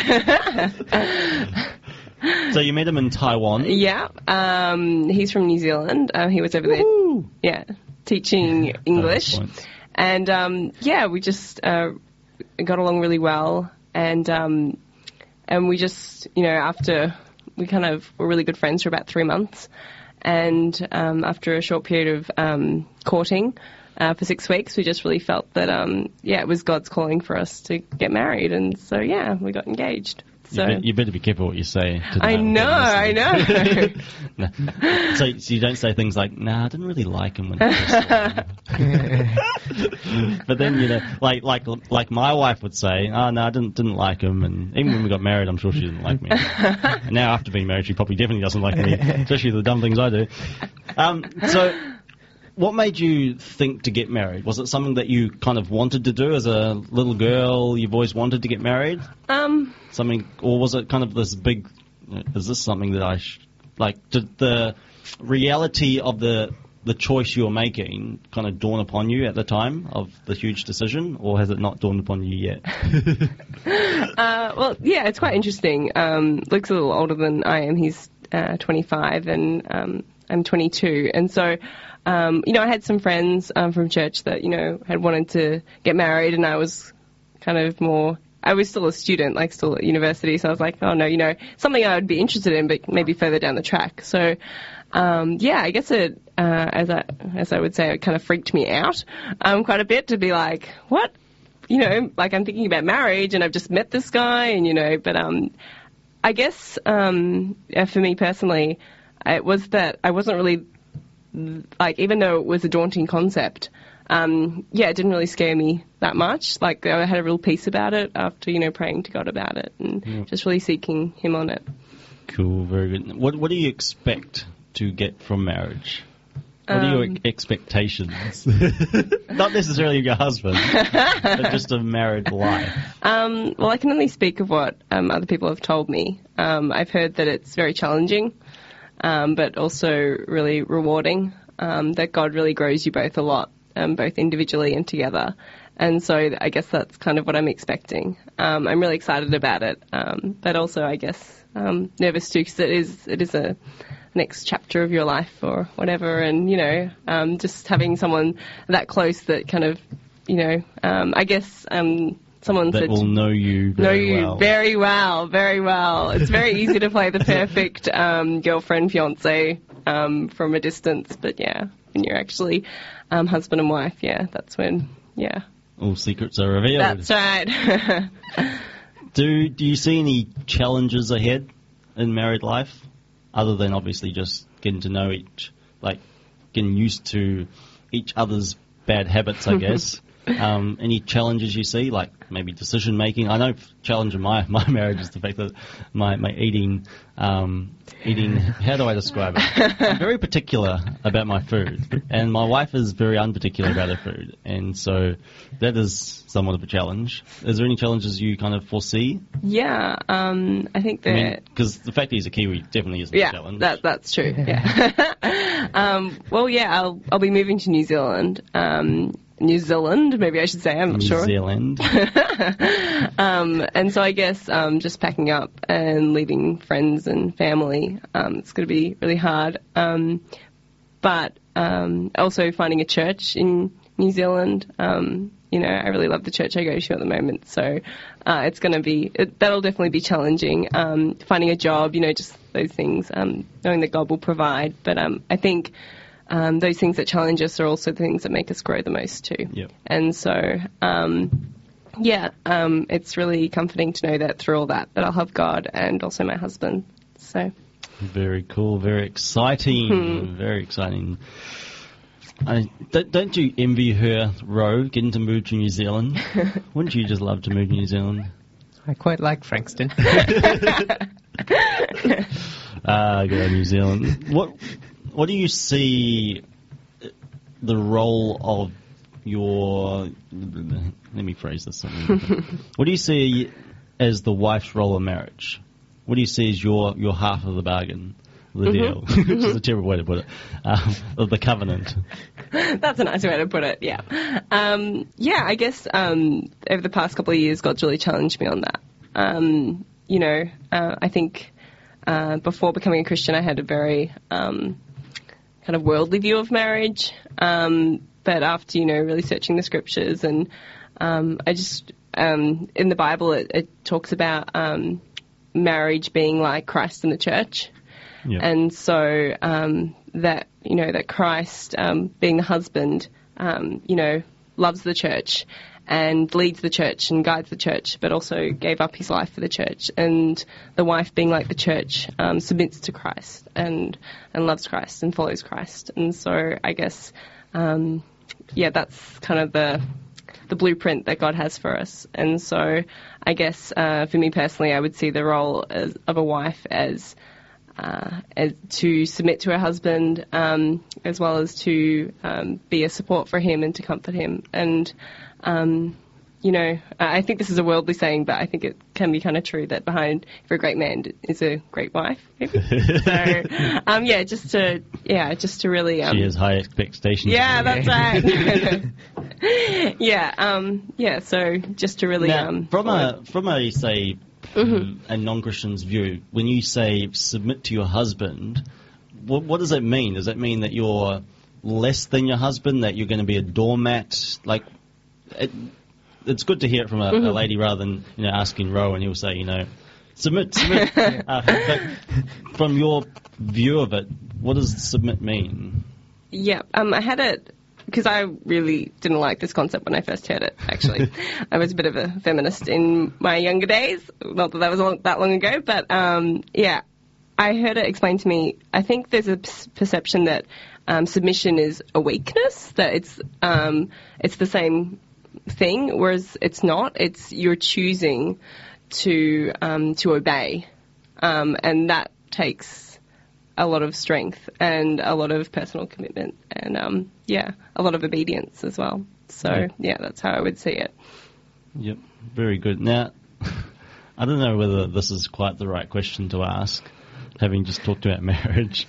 get? So you met him in Taiwan. Yeah, um, he's from New Zealand. Uh, he was over there, Woo! yeah, teaching English. Points. And, um, yeah, we just uh, got along really well. And um, and we just, you know, after we kind of were really good friends for about three months. And um, after a short period of um, courting uh, for six weeks, we just really felt that, um, yeah, it was God's calling for us to get married. And so, yeah, we got engaged. So You, be, you better be careful what you say. To the I male know, I listening. know. No. So, so you don't say things like, "Nah, I didn't really like him when I first saw him." But then you know, like like like my wife would say, "Oh no, I didn't didn't like him," and even when we got married, I'm sure she didn't like me. And now after being married, she probably definitely doesn't like me, especially the dumb things I do. Um, so. What made you think to get married? Was it something that you kind of wanted to do as a little girl? You've always wanted to get married? Um, Something, or was it kind of this big? Is this something that I sh- like? Did the reality of the the choice you're making kind of dawn upon you at the time of the huge decision, or has it not dawned upon you yet? uh, well, yeah, it's quite interesting. Um, Luke's a little older than I am. He's uh, twenty-five, and um, I'm twenty-two, and so. Um, you know, I had some friends um, from church that, you know, had wanted to get married, and I was kind of more, I was still a student, like still at university, so I was like, oh no, you know, something I would be interested in, but maybe further down the track. So, um, yeah, I guess it, uh, as I, as I would say, it kind of freaked me out um, quite a bit to be like, what? You know, like I'm thinking about marriage, and I've just met this guy, and, you know, but um, I guess um, yeah, for me personally, it was that I wasn't really, like, even though it was a daunting concept, um, yeah, it didn't really scare me that much. Like, I had a real peace about it after, you know, praying to God about it and Yeah. just really seeking Him on it. Cool, very good. What What do you expect to get from marriage? What are your Um, expectations? Not necessarily your husband, but just a married life. Um, well, I can only speak of what um, other people have told me. Um, I've heard that it's very challenging, um, but also really rewarding, um, that God really grows you both a lot, um, both individually and together. And so I guess that's kind of what I'm expecting. Um, I'm really excited about it, um, but also I guess um, nervous too, because it is, it is a next chapter of your life or whatever, and, you know, um, just having someone that close that kind of, you know, um, I guess um, someone That said... will know you know very you well. very well, very well. It's very easy to play the perfect um, girlfriend, fiance um, from a distance, but yeah, when you're actually um, husband and wife, yeah, that's when, yeah. All secrets are revealed. That's right. Do Do you see any challenges ahead in married life, other than obviously just getting to know each, like getting used to each other's bad habits, I guess? Um, any challenges you see, like maybe decision making? I know challenge in my, my marriage is the fact that my, my eating, um, eating, how do I describe it? I'm very particular about my food, and my wife is very unparticular about her food, and so that is somewhat of a challenge. Is there any challenges you kind of foresee? Yeah, um, I think that... Because the fact that he's a Kiwi definitely isn't Yeah, a challenge. that, that's true, yeah. um, well, yeah, I'll, I'll be moving to New Zealand. Um, New Zealand, maybe I should say, I'm not New sure. Zealand. um, and so I guess um, just packing up and leaving friends and family, um, it's going to be really hard. Um, but um, also finding a church in New Zealand. Um, you know, I really love the church I go to at the moment, so uh, it's going to be, it, that'll definitely be challenging. Um, finding a job, you know, just those things, um, knowing that God will provide. But um, I think um, those things that challenge us are also the things that make us grow the most too. Yep. And so, um, yeah, um, it's really comforting to know that through all that, that I'll have God and also my husband. So. Very cool, very exciting, Hmm. very exciting. I, don't, don't you envy her, Ro, getting to move to New Zealand? Wouldn't you just love to move to New Zealand? I quite like Frankston. Ah, good on New Zealand. What What do you see the role of your... Let me phrase this. What do you see as the wife's role in marriage? What do you see as your, your half of the bargain? The deal, Mm-hmm. which is a terrible way to put it, um, of the covenant. That's a nice way to put it, yeah. Um, yeah, I guess um, over the past couple of years, God's really challenged me on that. Um, you know, uh, I think uh, before becoming a Christian, I had a very um, kind of worldly view of marriage. Um, but after, you know, really searching the scriptures, and um, I just, um, in the Bible, it, it talks about um, marriage being like Christ and the church. Yeah. And so um, that, you know, that Christ, um, being the husband, um, you know, loves the church and leads the church and guides the church, but also gave up his life for the church. And the wife, being like the church, um, submits to Christ and, and loves Christ and follows Christ. And so I guess, um, yeah, that's kind of the the blueprint that God has for us. And so I guess uh, for me personally, I would see the role as, of a wife as Uh, as to submit to her husband, um, as well as to um, be a support for him and to comfort him. And, um, you know, I think this is a worldly saying, but I think it can be kind of true that behind every great man is a great wife, maybe. So, um, yeah, just to, yeah, just to really... Um, She has high expectations. Yeah, that's right. yeah, um, yeah, so just to really... Now, um, from a, from a, say... Mm-hmm. a non-Christian's view, when you say submit to your husband, what, what does that mean? Does that mean that you're less than your husband, that you're going to be a doormat? Like, it, it's good to hear it from a, Mm-hmm. a lady rather than, you know, asking Ro and he'll say, you know, submit, submit. uh, but from your view of it, what does submit mean? Yeah, um, I had it because I really didn't like this concept when I first heard it, actually. I was a bit of a feminist in my younger days. Not that that was long, that long ago, but um, yeah, I heard it explained to me. I think there's a p- perception that um, submission is a weakness, that it's um, it's the same thing, whereas it's not. It's you're choosing to um, to obey, um, and that takes a lot of strength and a lot of personal commitment and, um, yeah, a lot of obedience as well. So, Yeah. yeah, that's how I would see it. Yep, very good. Now, I don't know whether this is quite the right question to ask, having just talked about marriage.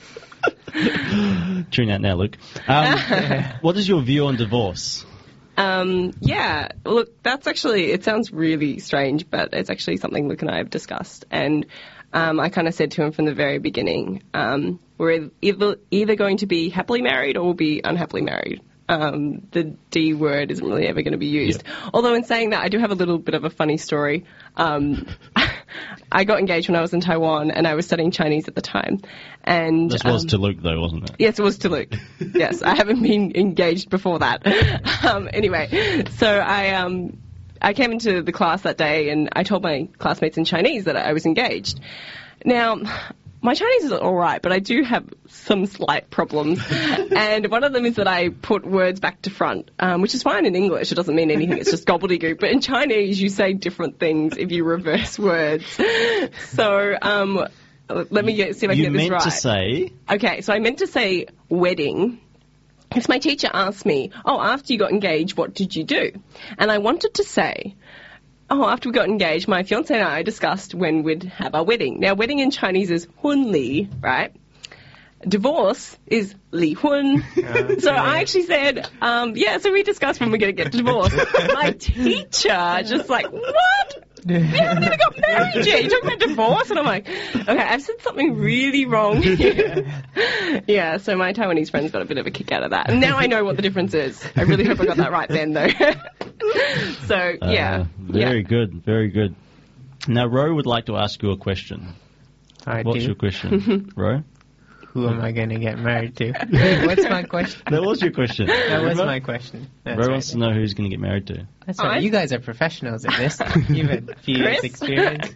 Tune out now, Luke. Um, what is your view on divorce? Um, yeah, look, that's actually, it sounds really strange, but it's actually something Luke and I have discussed. And um, I kind of said to him from the very beginning, um, we're either, either going to be happily married or we'll be unhappily married. Um, the D word isn't really ever going to be used. Yeah. Although in saying that, I do have a little bit of a funny story. Um, I got engaged when I was in Taiwan and I was studying Chinese at the time. And This was um, to Luke, though, wasn't it? Yes, it was to Luke. Yes, I haven't been engaged before that. Um, anyway, so I um, I came into the class that day and I told my classmates in Chinese that I was engaged. Now, my Chinese is all right, but I do have some slight problems. And one of them is that I put words back to front, um, which is fine in English. It doesn't mean anything. It's just gobbledygook. But in Chinese, you say different things if you reverse words. So um, let me get, see if I can You get this meant right. to say... Okay, so I meant to say wedding. Because my teacher asked me, oh, after you got engaged, what did you do? And I wanted to say, oh, after we got engaged, my fiancé and I discussed when we'd have our wedding. Now, wedding in Chinese is hunli, right? Divorce is li hun. Okay. So I actually said, um, yeah, so we discussed when we're going to get divorced. My teacher just like, what? We haven't even got married yet. You're talking about divorce? And I'm like, okay, I've said something really wrong here. Yeah, so my Taiwanese friends got a bit of a kick out of that. And now I know what the difference is. I really hope I got that right then, though. So, yeah. Uh, very yeah. good, very good. Now, Ro would like to ask you a question. I What's do. your question, Ro? Who am I going to get married to? What's my question? That was your question. That was Remember? my question. That's Ro right. wants to know who he's going to get married to. That's right. I- You guys are professionals at this. You've had a few years Chris? experience.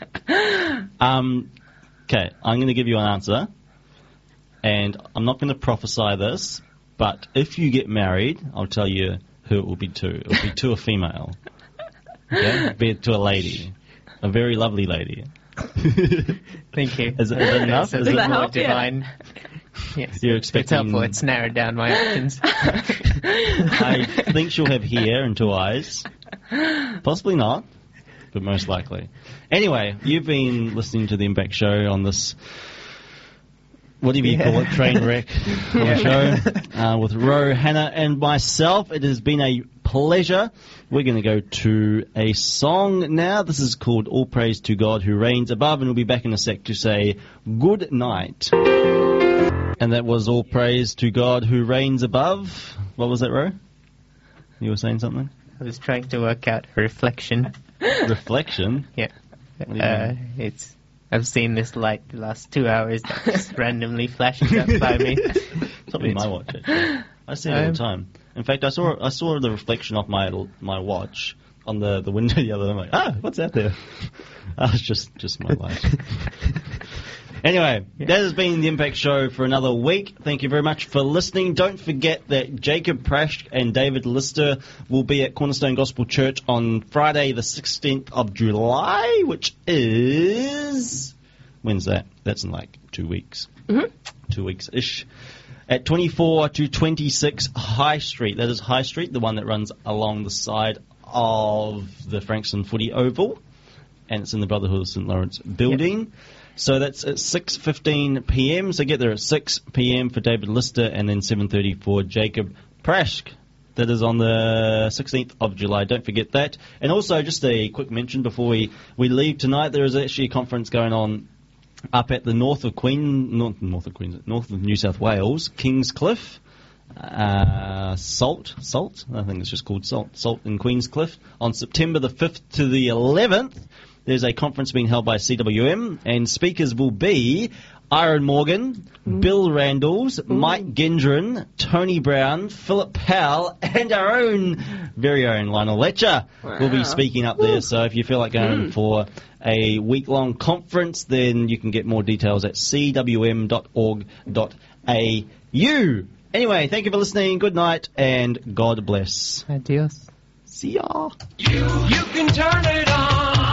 Um, okay, I'm going to give you an answer, and I'm not going to prophesy this, but if you get married, I'll tell you who it will be to. It will be to a female. Okay? Be it to a lady. A very lovely lady. Thank you. Is it- is it enough? So Is it's it- more Does that help? Yeah. divine. Yes. You're It's expecting- helpful. It's narrowed down my options. I think she'll have hair and two eyes. Possibly not, but most likely. Anyway, you've been listening to the Impact Show on this, whatever you Yeah. call it, train wreck of a show, uh, with Ro, Hannah, and myself. It has been a pleasure. We're going to go to a song now. This is called All Praise to God Who Reigns Above, and we'll be back in a sec to say good night. And that was All Praise to God Who Reigns Above. What was that, Ro? You were saying something? I was trying to work out a reflection. Reflection? Yeah. do you Uh, mean? it's. I've seen this light the last two hours that just randomly flashes up by me. It's not in my watch, actually. I see it all the Um, time. In fact, I saw I saw the reflection off my my watch on the, the window the other day. I'm like, ah, what's that there? Ah, it's just, just my light. Anyway, that has been the Impact Show for another week. Thank you very much for listening. Don't forget that Jacob Prash and David Lister will be at Cornerstone Gospel Church on Friday the sixteenth of July, which is... When's that? That's in like two weeks. Mm-hmm. Two weeks-ish. At twenty-four to twenty-six High Street. That is High Street, the one that runs along the side of the Frankston Footy Oval. And it's in the Brotherhood of Saint Lawrence building. Yep. So that's at six fifteen p m. So get there at six p m for David Lister and then seven thirty for Jacob Prash. That is on the sixteenth of July. Don't forget that. And also, just a quick mention before we, we leave tonight, there is actually a conference going on up at the north of Queen, north, north of Queens, north of New South Wales, Kingscliff. Uh, Salt, Salt, I think it's just called Salt, Salt in Queenscliff on September the fifth to the eleventh. There's a conference being held by C W M, and speakers will be Aaron Morgan, mm. Bill Randalls, mm. Mike Gendron, Tony Brown, Philip Powell, and our own very own Lionel Letcher wow. will be speaking up there. So if you feel like going mm. for a week-long conference, then you can get more details at c w m dot org dot a u. Anyway, thank you for listening. Good night, and God bless. Adios. See ya. You, you can turn it on.